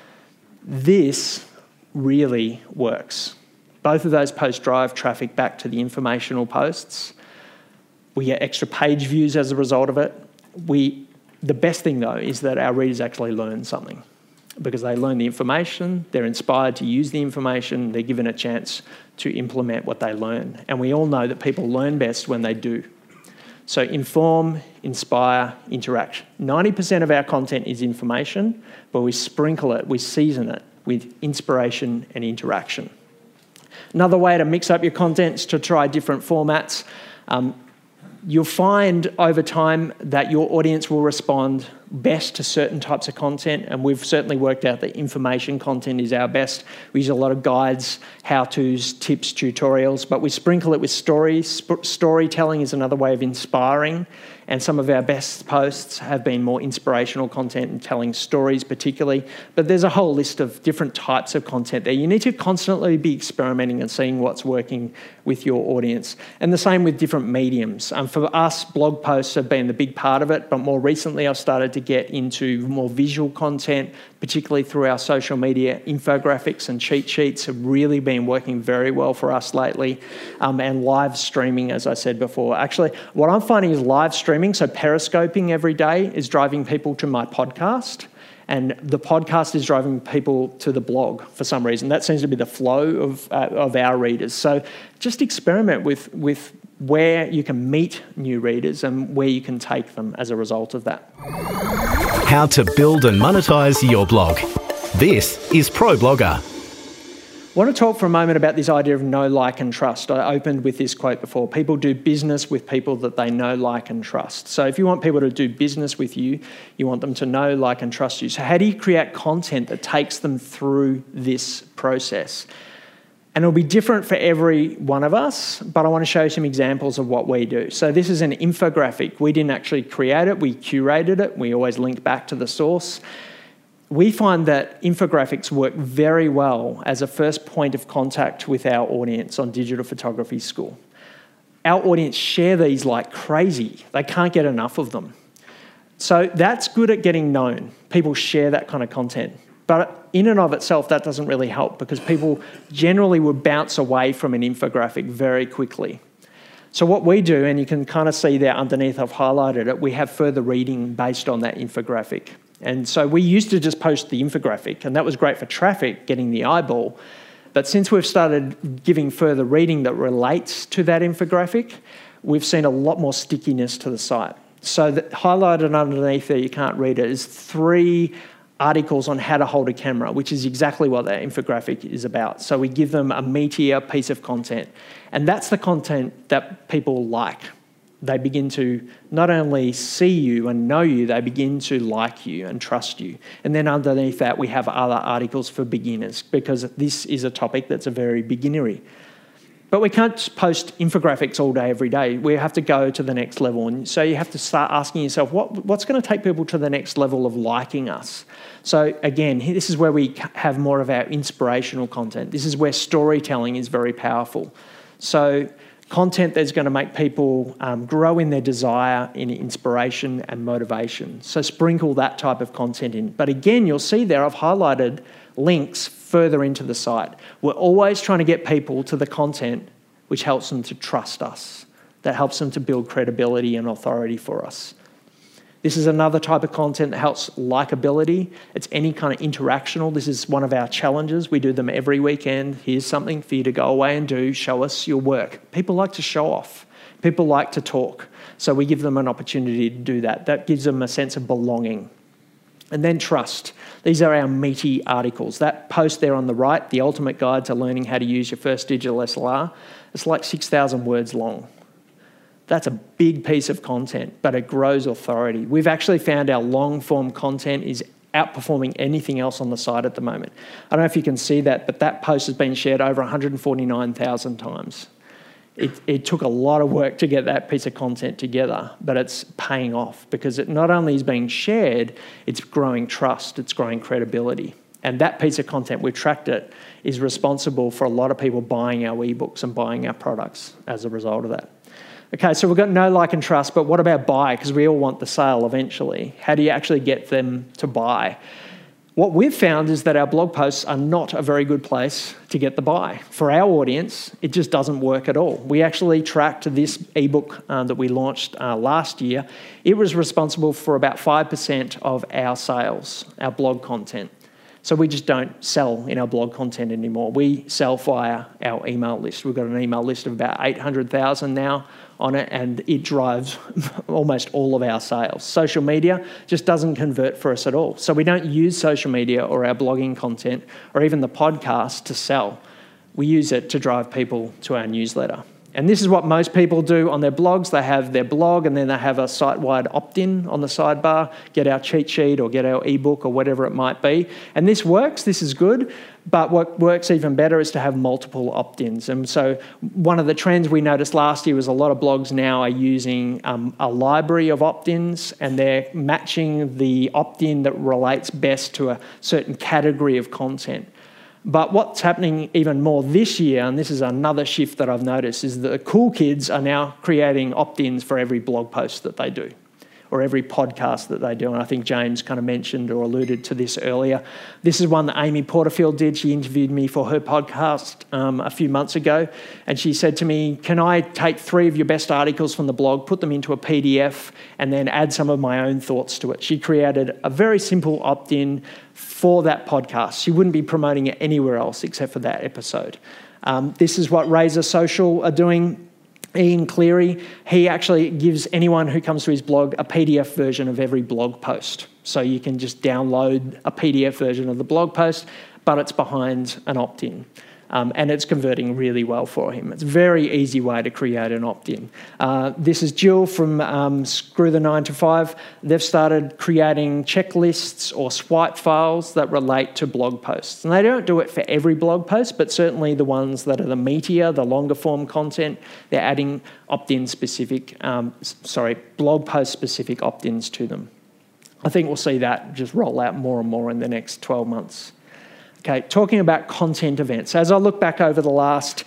This really works. Both of those posts drive traffic back to the informational posts. We get extra page views as a result of it. The best thing, though, is that our readers actually learn something because they learn the information, they're inspired to use the information, they're given a chance to implement what they learn. And we all know that people learn best when they do. So inform, inspire, interact. 90% of our content is information, but we sprinkle it, we season it with inspiration and interaction. Another way to mix up your content is to try different formats. You'll find over time that your audience will respond best to certain types of content, and we've certainly worked out that information content is our best. We use a lot of guides, how-tos, tips, tutorials, but we sprinkle it with stories. Storytelling is another way of inspiring, and some of our best posts have been more inspirational content and telling stories particularly, but there's a whole list of different types of content there. You need to constantly be experimenting and seeing what's working with your audience, and the same with different mediums. For us, blog posts have been the big part of it, but more recently I've started to get into more visual content, particularly through our social media. Infographics and cheat sheets have really been working very well for us lately. And live streaming, as I said before. Actually, what I'm finding is live streaming, so periscoping every day, is driving people to my podcast. And the podcast is driving people to the blog for some reason. That seems to be the flow of our readers. So just experiment with where you can meet new readers and where you can take them as a result of that. How to build and monetize your blog. This is ProBlogger. I want to talk for a moment about this idea of know, like and trust. I opened with this quote before. People do business with people that they know, like and trust. So if you want people to do business with you, you want them to know, like and trust you. So how do you create content that takes them through this process? And it'll be different for every one of us, but I want to show you some examples of what we do. So this is an infographic. We didn't actually create it. We curated it. We always link back to the source. We find that infographics work very well as a first point of contact with our audience on Digital Photography School. Our audience share these like crazy. They can't get enough of them. So that's good at getting known. People share that kind of content. But in and of itself, that doesn't really help because people generally would bounce away from an infographic very quickly. So what we do, and you can kind of see there underneath, I've highlighted it, we have further reading based on that infographic. And so we used to just post the infographic, and that was great for traffic, getting the eyeball. But since we've started giving further reading that relates to that infographic, we've seen a lot more stickiness to the site. So highlighted underneath there, you can't read it, is 3 articles on how to hold a camera, which is exactly what that infographic is about. So we give them a meatier piece of content. And that's the content that people like. They begin to not only see you and know you, they begin to like you and trust you. And then underneath that, we have other articles for beginners because this is a topic that's a very beginnery. But we can't post infographics all day, every day. We have to go to the next level. And so you have to start asking yourself, what's going to take people to the next level of liking us? So again, this is where we have more of our inspirational content. This is where storytelling is very powerful. So content that's going to make people grow in their desire, in inspiration and motivation. So sprinkle that type of content in. But again, you'll see there I've highlighted links further into the site. We're always trying to get people to the content which helps them to trust us, that helps them to build credibility and authority for us. This is another type of content that helps likability. It's any kind of interactional. This is one of our challenges. We do them every weekend. Here's something for you to go away and do. Show us your work. People like to show off. People like to talk. So we give them an opportunity to do that. That gives them a sense of belonging. And then trust. These are our meaty articles. That post there on the right, the ultimate guide to learning how to use your first digital SLR, it's like 6,000 words long. That's a big piece of content, but it grows authority. We've actually found our long-form content is outperforming anything else on the site at the moment. I don't know if you can see that, but that post has been shared over 149,000 times. It took a lot of work to get that piece of content together, but it's paying off because it not only is being shared, it's growing trust, it's growing credibility. And that piece of content, we tracked it, is responsible for a lot of people buying our ebooks and buying our products as a result of that. Okay, so we've got know, like and trust, but what about buy? Because we all want the sale eventually. How do you actually get them to buy? What we've found is that our blog posts are not a very good place to get the buy. For our audience, it just doesn't work at all. We actually tracked this ebook that we launched last year. It was responsible for about 5% of our sales, our blog content. So we just don't sell in our blog content anymore. We sell via our email list. We've got an email list of about 800,000 now on it, and it drives almost all of our sales. Social media just doesn't convert for us at all. So we don't use social media or our blogging content or even the podcast to sell. We use it to drive people to our newsletter. And this is what most people do on their blogs. They have their blog and then they have a site-wide opt-in on the sidebar, get our cheat sheet or get our ebook or whatever it might be. And this works, this is good, but what works even better is to have multiple opt-ins. And so one of the trends we noticed last year was a lot of blogs now are using a library of opt-ins and they're matching the opt-in that relates best to a certain category of content. But what's happening even more this year, and this is another shift that I've noticed, is that the cool kids are now creating opt-ins for every blog post that they do, or every podcast that they do. And I think James kind of mentioned or alluded to this earlier. This is one that Amy Porterfield did. She interviewed me for her podcast a few months ago, and she said to me, can I take 3 of your best articles from the blog, put them into a PDF, and then add some of my own thoughts to it? She created a very simple opt-in for that podcast. She wouldn't be promoting it anywhere else except for that episode. This is what Razor Social are doing. Ian Cleary, he actually gives anyone who comes to his blog a PDF version of every blog post. So you can just download a PDF version of the blog post, but it's behind an opt-in. And it's converting really well for him. It's a very easy way to create an opt-in. This is Jill from Screw the 9 to 5. They've started creating checklists or swipe files that relate to blog posts. And they don't do it for every blog post, but certainly the ones that are the meatier, the longer form content, they're adding opt-in specific, blog post specific opt-ins to them. I think we'll see that just roll out more and more in the next 12 months. Okay, talking about content events. As I look back over the last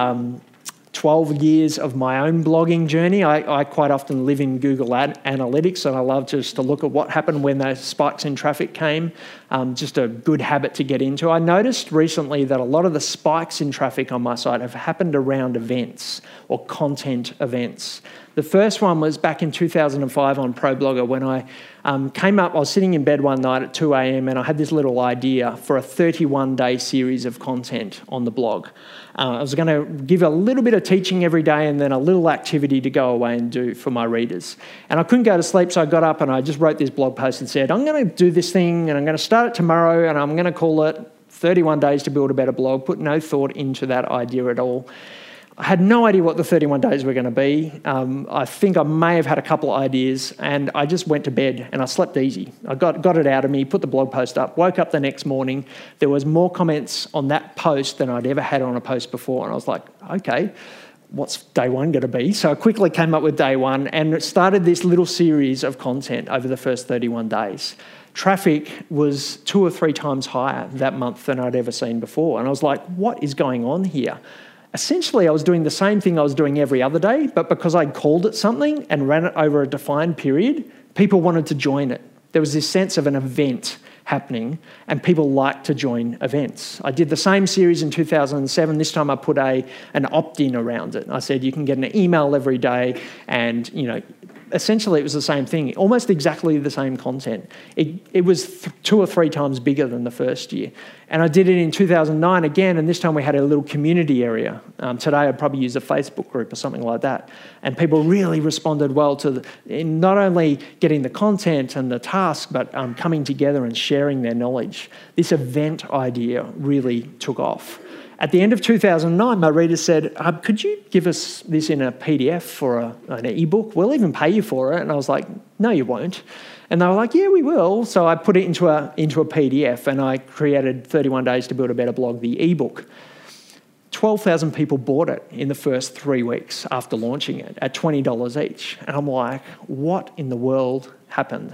12 years of my own blogging journey, I quite often live in Google Analytics, and I love just to look at what happened when those spikes in traffic came. Just a good habit to get into. I noticed recently that a lot of the spikes in traffic on my site have happened around events or content events. The first one was back in 2005 on ProBlogger when I came up. I was sitting in bed one night at 2 a.m. and I had this little idea for a 31-day series of content on the blog. I was going to give a little bit of teaching every day and then a little activity to go away and do for my readers. And I couldn't go to sleep, so I got up and I just wrote this blog post and said, I'm going to do this thing and I'm going to start it tomorrow and I'm going to call it 31 Days to Build a Better Blog. Put no thought into that idea at all. I had no idea what the 31 days were going to be. I think I may have had a couple of ideas, and I just went to bed and I slept easy. I got it out of me, put the blog post up, woke up the next morning. There was more comments on that post than I'd ever had on a post before, and I was like, okay, what's day one going to be? So I quickly came up with day one and started this little series of content over the first 31 days. Traffic was 2 or 3 times higher that month than I'd ever seen before, and I was like, what is going on here? Essentially, I was doing the same thing I was doing every other day, but because I called it something and ran it over a defined period, people wanted to join it. There was this sense of an event happening, and people like to join events. I did the same series in 2007. This time I put an opt-in around it. I said you can get an email every day, and essentially it was the same thing, almost exactly the same content. It was 2 or 3 times bigger than the first year. And I did it in 2009 again, and this time we had a little community area. Today I'd probably use a Facebook group or something like that. And people really responded well to in not only getting the content and the task, but coming together and sharing their knowledge. This event idea really took off. At the end of 2009, my readers said, could you give us this in a PDF or an ebook? We'll even pay you for it. And I was like, no, you won't. And they were like, yeah, we will. So I put it into a PDF and I created 31 Days to Build a Better Blog, the ebook. 12,000 people bought it in the first 3 weeks after launching it at $20 each. And I'm like, what in the world happened?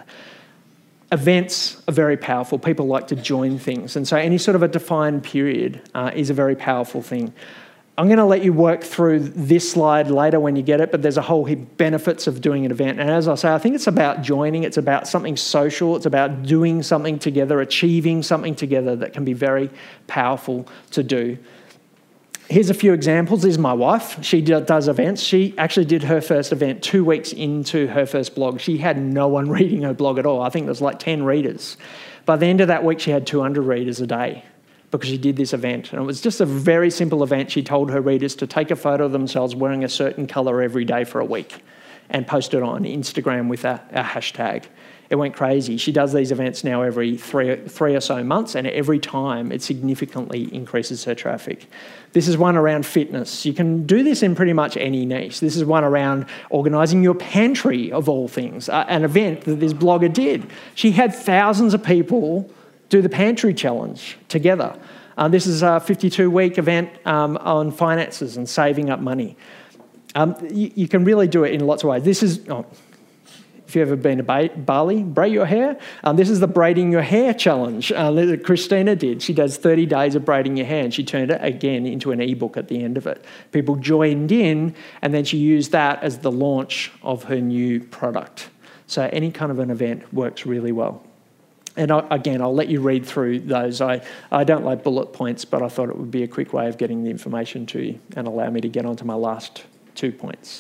Events are very powerful. People like to join things. And so any sort of a defined period is a very powerful thing. I'm going to let you work through this slide later when you get it, but there's a whole heap of benefits of doing an event. And as I say, I think it's about joining. It's about something social. It's about doing something together, achieving something together that can be very powerful to do. Here's a few examples. This is my wife. She does events. She actually did her first event 2 weeks into her first blog. She had no one reading her blog at all. I think there was like 10 readers. By the end of that week, she had 200 readers a day because she did this event. And it was just a very simple event. She told her readers to take a photo of themselves wearing a certain colour every day for a week and post it on Instagram with a hashtag. It went crazy. She does these events now every three or so months, and every time it significantly increases her traffic. This is one around fitness. You can do this in pretty much any niche. This is one around organising your pantry, of all things, an event that this blogger did. She had thousands of people do the pantry challenge together. This is a 52-week event on finances and saving up money. You can really do it in lots of ways. This is... If you've ever been to Bali, braid your hair. This is the braiding your hair challenge that Christina did. She does 30 days of braiding your hair, and she turned it again into an ebook at the end of it. People joined in, and then she used that as the launch of her new product. So any kind of an event works really well. And again, I'll let you read through those. I don't like bullet points, but I thought it would be a quick way of getting the information to you and allow me to get onto my last 2 points.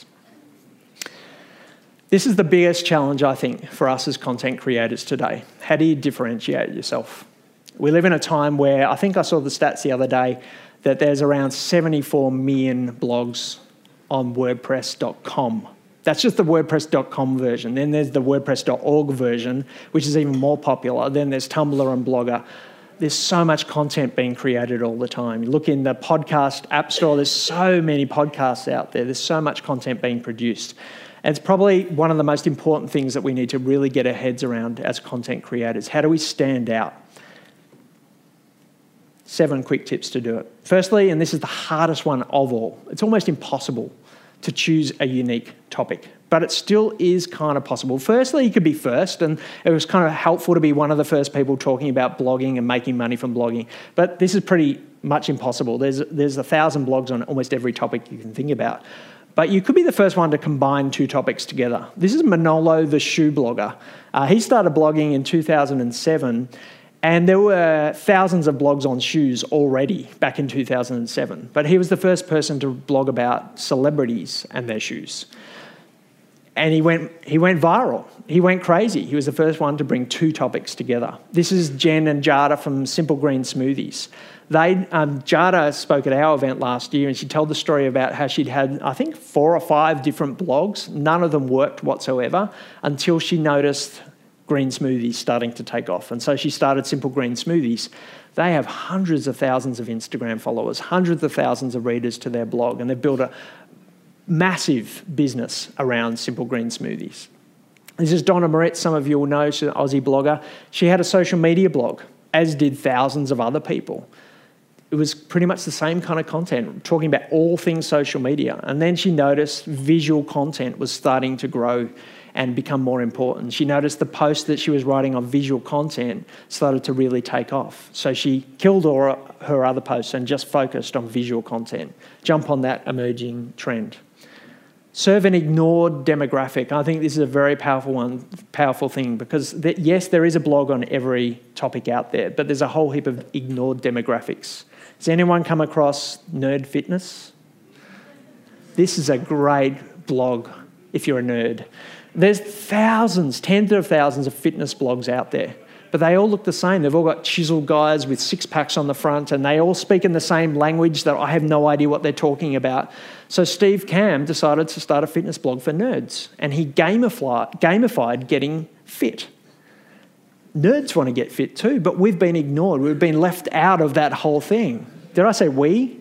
This is the biggest challenge, I think, for us as content creators today. How do you differentiate yourself? We live in a time where, I think I saw the stats the other day, that there's around 74 million blogs on WordPress.com. That's just the WordPress.com version. Then there's the WordPress.org version, which is even more popular. Then there's Tumblr and Blogger. There's so much content being created all the time. You look in the podcast app store, there's so many podcasts out there. There's so much content being produced. And it's probably one of the most important things that we need to really get our heads around as content creators. How do we stand out? 7 quick tips to do it. Firstly, and this is the hardest one of all, it's almost impossible to choose a unique topic, but it still is kind of possible. Firstly, you could be first, and it was kind of helpful to be one of the first people talking about blogging and making money from blogging, but this is pretty much impossible. There's 1,000 blogs on almost every topic you can think about. But you could be the first one to combine 2 topics together. This is Manolo, the shoe blogger. He started blogging in 2007, and there were thousands of blogs on shoes already back in 2007. But he was the first person to blog about celebrities and their shoes. And he went viral. He went crazy. He was the first one to bring 2 topics together. This is Jen and Jada from Simple Green Smoothies. Jada spoke at our event last year, and she told the story about how she'd had, I think, 4 or 5 different blogs. None of them worked whatsoever until she noticed green smoothies starting to take off. And so she started Simple Green Smoothies. They have hundreds of thousands of Instagram followers, hundreds of thousands of readers to their blog, and they've built a massive business around Simple Green Smoothies. This is Donna Moritz. Some of you will know, she's an Aussie blogger. She had a social media blog, as did thousands of other people. It was pretty much the same kind of content, talking about all things social media. And then she noticed visual content was starting to grow and become more important. She noticed the posts that she was writing on visual content started to really take off. So she killed all her other posts and just focused on visual content. Jump on that emerging trend. Serve an ignored demographic. I think this is a very powerful thing, because yes, there is a blog on every topic out there, but there's a whole heap of ignored demographics. Has anyone come across Nerd Fitness? This is a great blog if you're a nerd. There's thousands, tens of thousands of fitness blogs out there, but they all look the same. They've all got chiseled guys with 6-packs on the front, and they all speak in the same language that I have no idea what they're talking about. So Steve Kamb decided to start a fitness blog for nerds, and he gamified getting fit. Nerds want to get fit too, but we've been ignored. We've been left out of that whole thing. Did I say we?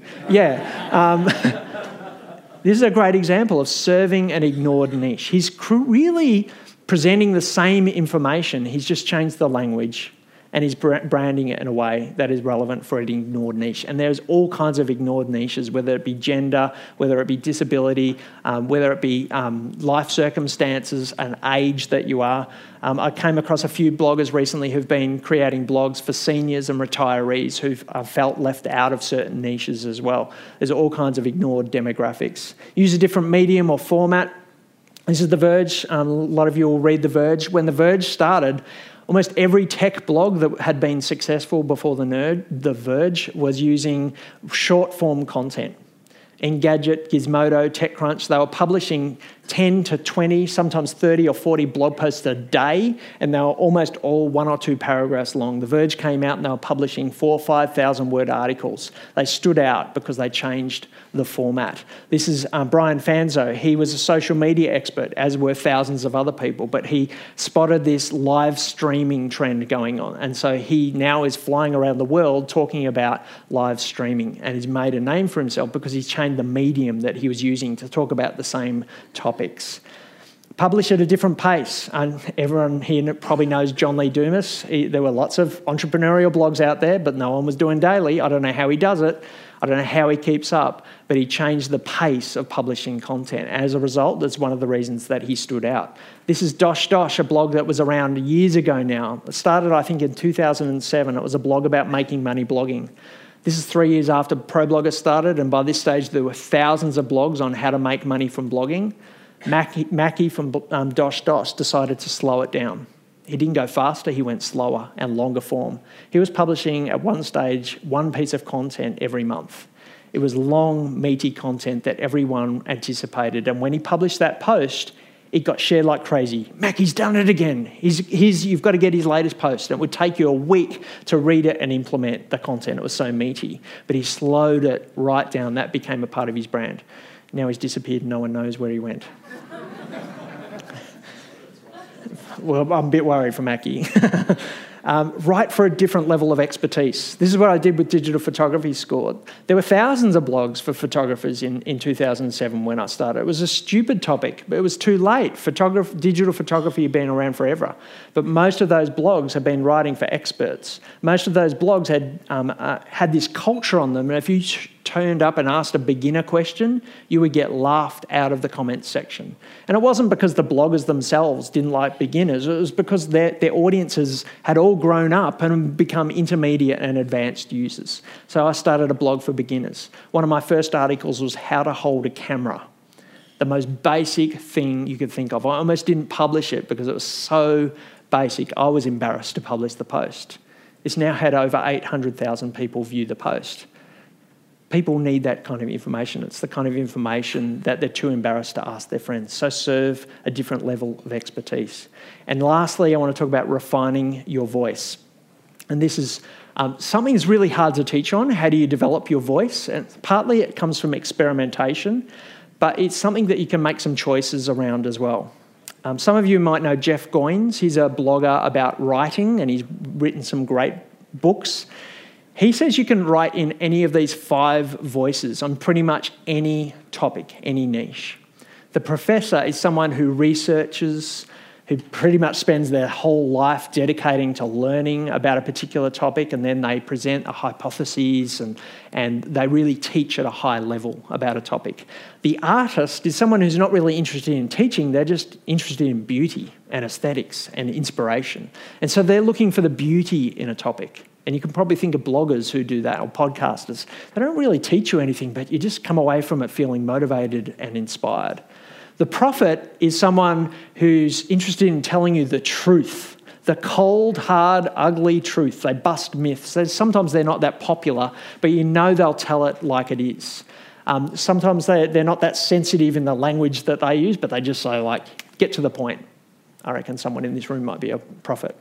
Yeah. This is a great example of serving an ignored niche. He's really presenting the same information. He's just changed the language, and he's branding it in a way that is relevant for an ignored niche. And there's all kinds of ignored niches, whether it be gender, whether it be disability, whether it be life circumstances and age that you are. I came across a few bloggers recently who've been creating blogs for seniors and retirees who've felt left out of certain niches as well. There's all kinds of ignored demographics. Use a different medium or format. This is The Verge. A lot of you will read The Verge. When The Verge started, almost every tech blog that had been successful before The Verge was using short-form content. Engadget, Gizmodo, TechCrunch, they were publishing 10 to 20, sometimes 30 or 40 blog posts a day, and they were almost all 1 or 2 paragraphs long. The Verge came out and they were publishing 4,000 or 5,000 word articles. They stood out because they changed the format. This is Brian Fanzo. He was a social media expert, as were thousands of other people, but he spotted this live streaming trend going on, and so he now is flying around the world talking about live streaming, and he's made a name for himself because he's changed the medium that he was using to talk about the same topics. Publish at a different pace. And everyone here probably knows John Lee Dumas. There were lots of entrepreneurial blogs out there, but no one was doing daily. I don't know how he does it. I don't know how he keeps up, but he changed the pace of publishing content. As a result, that's one of the reasons that he stood out. This is Dosh Dosh, a blog that was around years ago now. It started, I think, in 2007. It was a blog about making money blogging. This is 3 years after ProBlogger started, and by this stage there were thousands of blogs on how to make money from blogging. Mackie from Dosh Dosh decided to slow it down. He didn't go faster, he went slower and longer form. He was publishing at one stage one piece of content every month. It was long, meaty content that everyone anticipated. And when he published that post, it got shared like crazy. Mackie's done it again. You've got to get his latest post. And it would take you a week to read it and implement the content. It was so meaty. But he slowed it right down. That became a part of his brand. Now he's disappeared and no one knows where he went. Well, I'm a bit worried for Mackie. Write for a different level of expertise. This is what I did with Digital Photography School. There were thousands of blogs for photographers in 2007 when I started. It was a stupid topic, but it was too late. Digital photography had been around forever. But most of those blogs had been writing for experts. Most of those blogs had this culture on them, and if you turned up and asked a beginner question, you would get laughed out of the comments section. And it wasn't because the bloggers themselves didn't like beginners, it was because their audiences had all grown up and become intermediate and advanced users. So I started a blog for beginners. One of my first articles was how to hold a camera. The most basic thing you could think of. I almost didn't publish it because it was so basic. I was embarrassed to publish the post. It's now had over 800,000 people view the post. People need that kind of information. It's the kind of information that they're too embarrassed to ask their friends. So serve a different level of expertise. And lastly, I want to talk about refining your voice. And this is something that's really hard to teach on. How do you develop your voice? And partly it comes from experimentation, but it's something that you can make some choices around as well. Some of you might know Jeff Goins. He's a blogger about writing, and he's written some great books. He says you can write in any of these 5 voices on pretty much any topic, any niche. The professor is someone who researches, who pretty much spends their whole life dedicating to learning about a particular topic, and then they present a hypothesis and they really teach at a high level about a topic. The artist is someone who's not really interested in teaching, they're just interested in beauty and aesthetics and inspiration. And so they're looking for the beauty in a topic. And you can probably think of bloggers who do that, or podcasters. They don't really teach you anything, but you just come away from it feeling motivated and inspired. The prophet is someone who's interested in telling you the truth, the cold, hard, ugly truth. They bust myths. Sometimes they're not that popular, but you know they'll tell it like it is. Sometimes they're not that sensitive in the language that they use, but they just say, like, get to the point. I reckon someone in this room might be a prophet.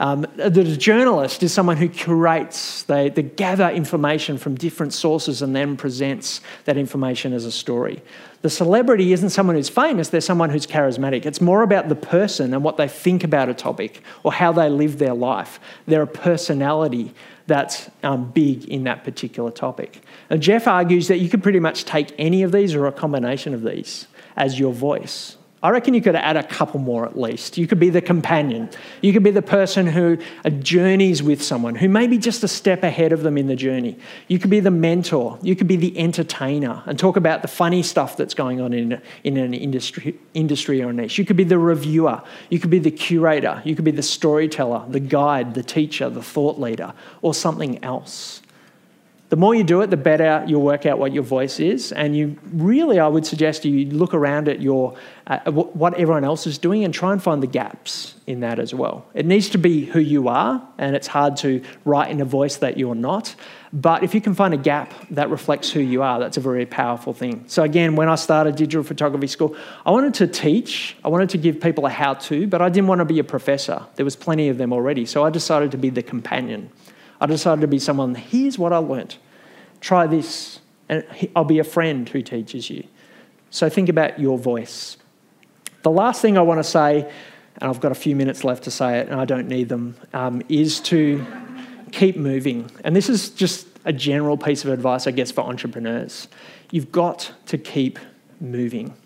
The journalist is someone who curates, they gather information from different sources and then presents that information as a story. The celebrity isn't someone who's famous, they're someone who's charismatic. It's more about the person and what they think about a topic or how they live their life. They're a personality that's big in that particular topic. And Jeff argues that you could pretty much take any of these or a combination of these as your voice. I reckon you could add a couple more at least. You could be the companion. You could be the person who journeys with someone, who may be just a step ahead of them in the journey. You could be the mentor. You could be the entertainer and talk about the funny stuff that's going on in an industry or a niche. You could be the reviewer. You could be the curator. You could be the storyteller, the guide, the teacher, the thought leader, or something else. The more you do it, the better you'll work out what your voice is. And you really, I would suggest you look around at what everyone else is doing and try and find the gaps in that as well. It needs to be who you are, and it's hard to write in a voice that you're not. But if you can find a gap that reflects who you are, that's a very powerful thing. So again, when I started Digital Photography School, I wanted to teach, I wanted to give people a how-to, but I didn't want to be a professor. There was plenty of them already. So I decided to be the companion. I decided to be someone, here's what I learnt. Try this, and I'll be a friend who teaches you. So think about your voice. The last thing I want to say, and I've got a few minutes left to say it, and I don't need them, is to keep moving. And this is just a general piece of advice, I guess, for entrepreneurs. You've got to keep moving.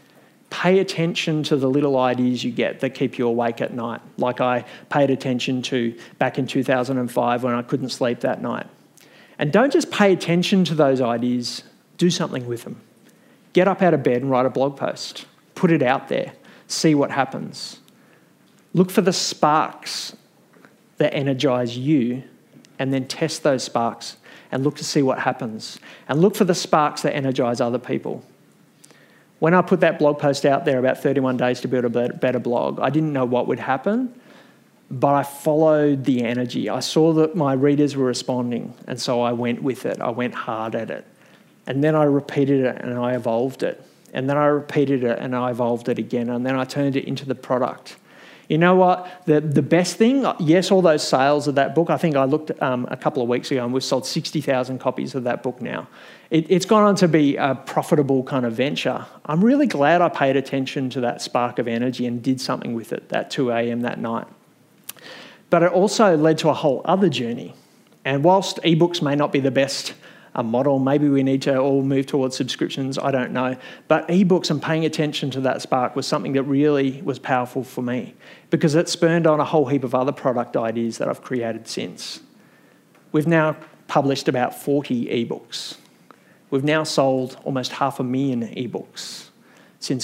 Pay attention to the little ideas you get that keep you awake at night, like I paid attention to back in 2005 when I couldn't sleep that night. And don't just pay attention to those ideas, do something with them. Get up out of bed and write a blog post. Put it out there. See what happens. Look for the sparks that energise you and then test those sparks and look to see what happens. And look for the sparks that energise other people. When I put that blog post out there about 31 days to build a better blog, I didn't know what would happen, but I followed the energy. I saw that my readers were responding, and so I went with it. I went hard at it. And then I repeated it and I evolved it. And then I repeated it and I evolved it again. And then I turned it into the product. You know what? The best thing, yes, all those sales of that book, I think I looked a couple of weeks ago and we've sold 60,000 copies of that book now. It's gone on to be a profitable kind of venture. I'm really glad I paid attention to that spark of energy and did something with it that 2 a.m. that night. But it also led to a whole other journey. And whilst ebooks may not be the best model, maybe we need to all move towards subscriptions, I don't know. But ebooks and paying attention to that spark was something that really was powerful for me because it spurned on a whole heap of other product ideas that I've created since. We've now published about 40 ebooks. We've now sold almost 500,000 ebooks since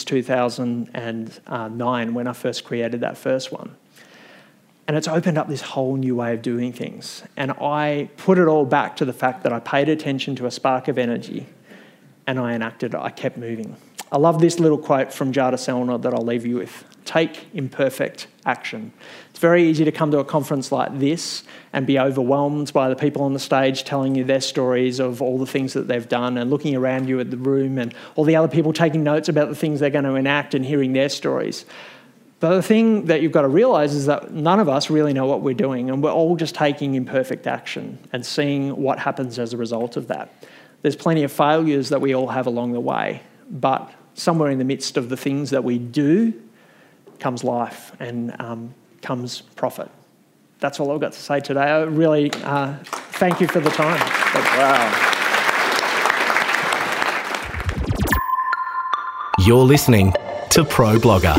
2009 when I first created that first one. And it's opened up this whole new way of doing things. And I put it all back to the fact that I paid attention to a spark of energy and I enacted it. I kept moving. I love this little quote from Jada Selner that I'll leave you with. Take imperfect action. It's very easy to come to a conference like this and be overwhelmed by the people on the stage telling you their stories of all the things that they've done and looking around you at the room and all the other people taking notes about the things they're going to enact and hearing their stories. But the thing that you've got to realise is that none of us really know what we're doing and we're all just taking imperfect action and seeing what happens as a result of that. There's plenty of failures that we all have along the way, but somewhere in the midst of the things that we do comes life and comes profit. That's all I've got to say today. I really thank you for the time. Wow. You're listening to Pro Blogger.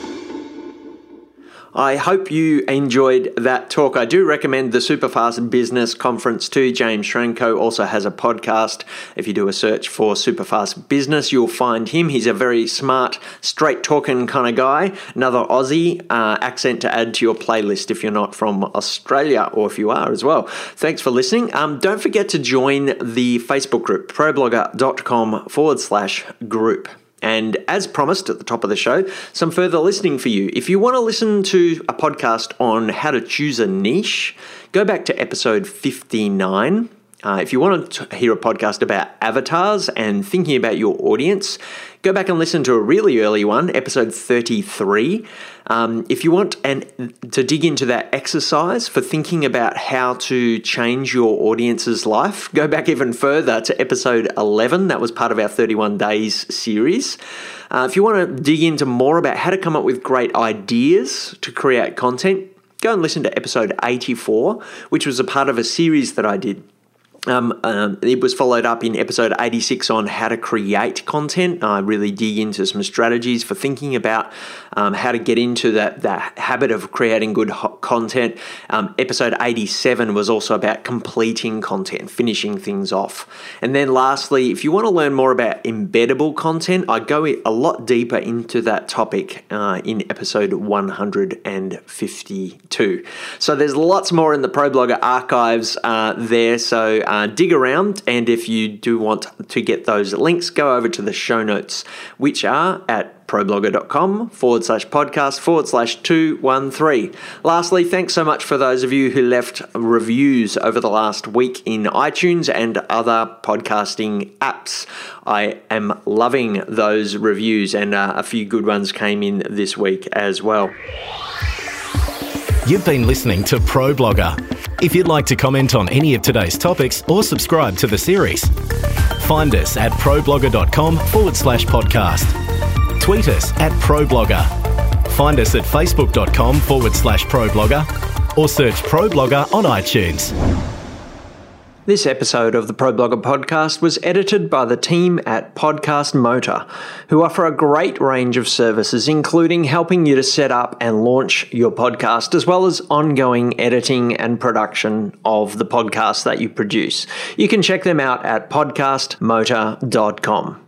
I hope you enjoyed that talk. I do recommend the Superfast Business Conference too. James Schranko also has a podcast. If you do a search for Superfast Business, you'll find him. He's a very smart, straight-talking kind of guy. Another Aussie accent to add to your playlist if you're not from Australia, or if you are as well. Thanks for listening. Don't forget to join the Facebook group, problogger.com/group. And as promised at the top of the show, some further listening for you. If you want to listen to a podcast on how to choose a niche, go back to episode 59. If you want to hear a podcast about avatars and thinking about your audience, go back and listen to a really early one, episode 33. If you want to dig into that exercise for thinking about how to change your audience's life, go back even further to episode 11. That was part of our 31 Days series. If you want to dig into more about how to come up with great ideas to create content, go and listen to episode 84, which was a part of a series that I did. It was followed up in episode 86 on how to create content. I really dig into some strategies for thinking about how to get into that habit of creating good content. Episode 87 was also about completing content, finishing things off. And then lastly, if you want to learn more about embeddable content, I go a lot deeper into that topic in episode 152. So there's lots more in the ProBlogger archives there, so dig around, and if you do want to get those links, go over to the show notes, which are at problogger.com/podcast/213. Lastly, thanks so much for those of you who left reviews over the last week in iTunes and other podcasting apps. I am loving those reviews, and a few good ones came in this week as well. You've been listening to Pro Blogger. If you'd like to comment on any of today's topics or subscribe to the series, find us at problogger.com/podcast. Tweet us at ProBlogger. Find us at facebook.com/ProBlogger or search ProBlogger on iTunes. This episode of the ProBlogger podcast was edited by the team at Podcast Motor, who offer a great range of services, including helping you to set up and launch your podcast, as well as ongoing editing and production of the podcasts that you produce. You can check them out at podcastmotor.com.